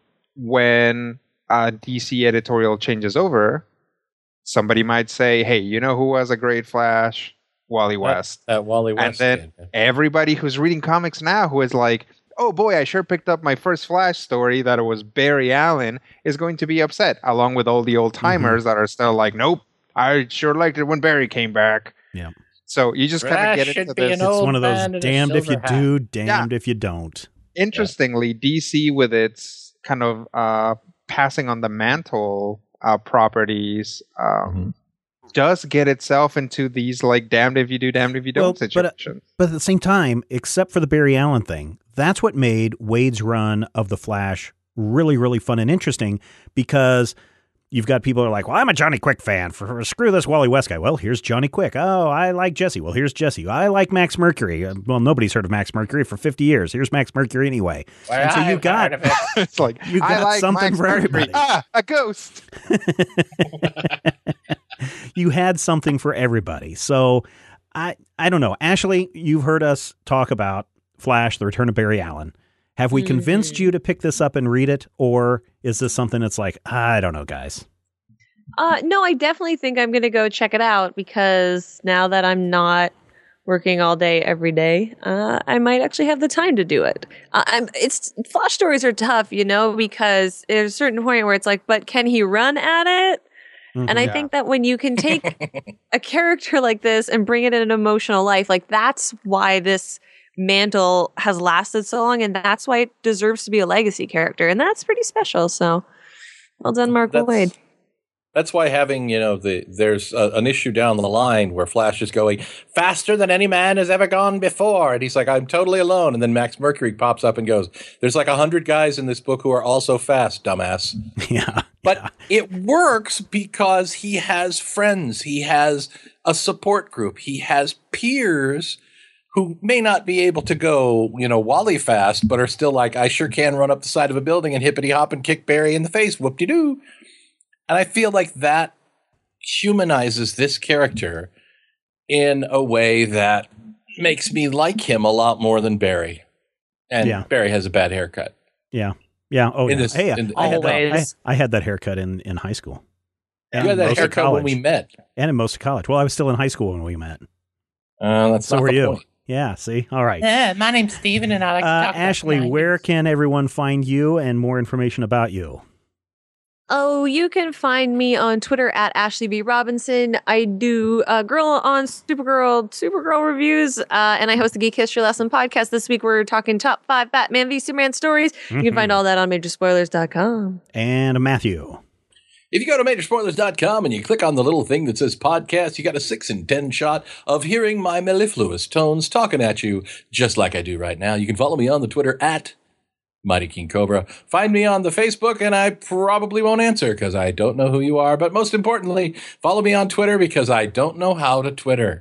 when uh, D C editorial changes over, somebody might say, hey, you know who was a great Flash? Wally West. That, that Wally West. And then did. everybody who's reading comics now who is like, oh boy, I sure picked up my first Flash story that it was Barry Allen, is going to be upset, along with all the old timers Mm-hmm. that are still like, nope, I sure liked it when Barry came back. Yeah. So you just kind Flash of get should into be this. an It's old one of those man in a damned if you silver hat. do, damned if you don't. Interestingly, D C with its kind of uh, passing on the mantle uh, properties um, does get itself into these like damned if you do, damned if you don't Well, but, uh, situations. But at the same time, except for the Barry Allen thing, that's what made Wade's run of The Flash really, really fun and interesting, because you've got people who are like, well, I'm a Johnny Quick fan. For, for screw this Wally West guy. Well, here's Johnny Quick. Oh, I like Jesse. Well, here's Jesse. I like Max Mercury. Uh, Well, nobody's heard of Max Mercury for fifty years. Here's Max Mercury anyway. Well, and so you I've got heard of it. It's like, you I got like something Max for Mercury. everybody. Ah, a ghost. You had something for everybody. So I I don't know. Ashley, you've heard us talk about Flash, The Return of Barry Allen. Have we convinced you to pick this up and read it? Or is this something that's like, I don't know, guys? Uh, no, I definitely think I'm going to go check it out, because now that I'm not working all day every day, uh, I might actually have the time to do it. Uh, I'm, it's Flash stories are tough, you know, because there's a certain point where it's like, but can he run at it? And I Yeah. think that when you can take a character like this and bring it in an emotional life, like that's why this mantle has lasted so long, and that's why it deserves to be a legacy character, and that's pretty special. So, well done, Mark That's- Wade. That's why having, you know, the there's a, an issue down the line where Flash is going faster than any man has ever gone before. And he's like, I'm totally alone. And then Max Mercury pops up and goes, there's like a hundred guys in this book who are also fast, dumbass. Yeah. But it works because he has friends. He has a support group. He has peers who may not be able to go, you know, Wally fast, but are still like, I sure can run up the side of a building and hippity hop and kick Barry in the face. Whoop-de-doo. And I feel like that humanizes this character in a way that makes me like him a lot more than Barry. And Yeah. Barry has a bad haircut. Yeah. Yeah. Oh, In yeah. this- hey, in- I, had that, I, Always. I had that haircut in, in high school. You And had that most of haircut when college. we met. And in most of college. Well, I was still in high school when we met. Uh, that's So not were the you. point. Yeah. See? All right. Yeah, my name's Steven and I like to Uh, talk about Ashley, nineties. where can everyone find you and more information about you? Oh, you can find me on Twitter at Ashley B. Robinson. I do uh, Girl on Supergirl, Supergirl reviews, uh, and I host the Geek History Lesson podcast. This week we're talking top five Batman v Superman stories. You can find all that on major spoilers dot com. And Matthew. If you go to major spoilers dot com and you click on the little thing that says podcast, you got a six in ten shot of hearing my mellifluous tones talking at you just like I do right now. You can follow me on the Twitter at Mighty King Cobra. Find me on the Facebook, and I probably won't answer because I don't know who you are. But most importantly, follow me on Twitter because I don't know how to Twitter.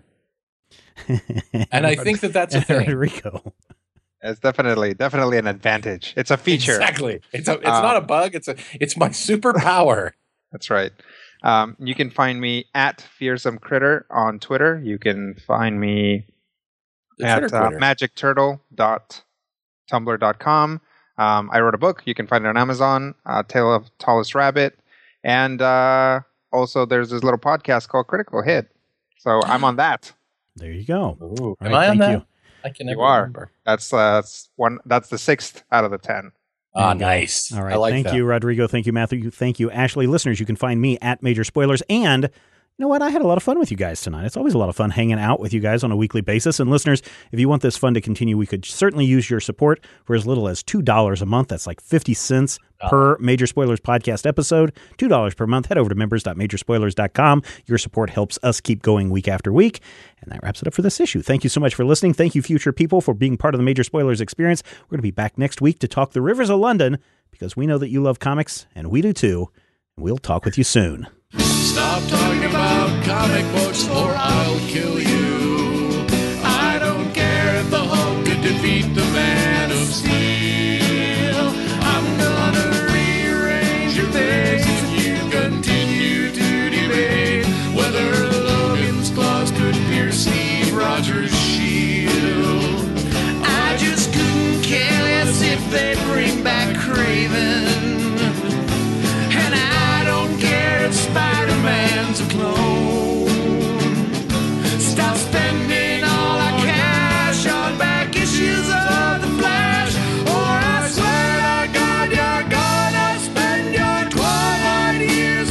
And I think that that's a thing. Rodrigo. It's definitely definitely an advantage. It's a feature. Exactly. It's a, it's Um, not a bug. It's a it's my superpower. That's right. Um, you can find me at Fearsome Critter on Twitter. You can find me The at Twitter uh, critter. magic turtle dot tumblr dot com. Um, I wrote a book. You can find it on Amazon, uh, Tale of Tallest Rabbit. And uh, also there's this little podcast called Critical Hit. So I'm on that. There you go. Ooh, All am right, I on thank that? you. I can never You are. remember. That's uh, that's one. That's the sixth out of the ten. Ah, There you go. nice. All right. I like Thank that. you, Rodrigo. Thank you, Matthew. Thank you, Ashley. Listeners, you can find me at Major Spoilers. And you know what? I had a lot of fun with you guys tonight. It's always a lot of fun hanging out with you guys on a weekly basis. And listeners, if you want this fun to continue, we could certainly use your support for as little as two dollars a month. That's like fifty cents per Major Spoilers podcast episode. two dollars per month. Head over to members dot major spoilers dot com. Your support helps us keep going week after week. And that wraps it up for this issue. Thank you so much for listening. Thank you, future people, for being part of the Major Spoilers experience. We're going to be back next week to talk The Rivers of London because we know that you love comics, and we do too. We'll talk with you soon. Stop talking about comic books or I'll kill you. I don't care if the Hulk could defeat the Man of Steel. I'm gonna rearrange your face if you continue to debate whether Logan's claws could pierce Steve Rogers' shield. I just couldn't care less if they bring back Kraven. And I don't care if Spider-Man's a clone. Stop spending all our cash on back issues of The Flash, or I swear to God you're gonna spend your twelve hundred years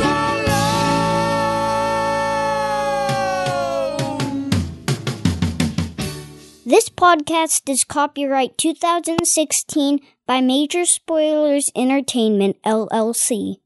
alone. This podcast is copyright two thousand sixteen by Major Spoilers Entertainment, L L C.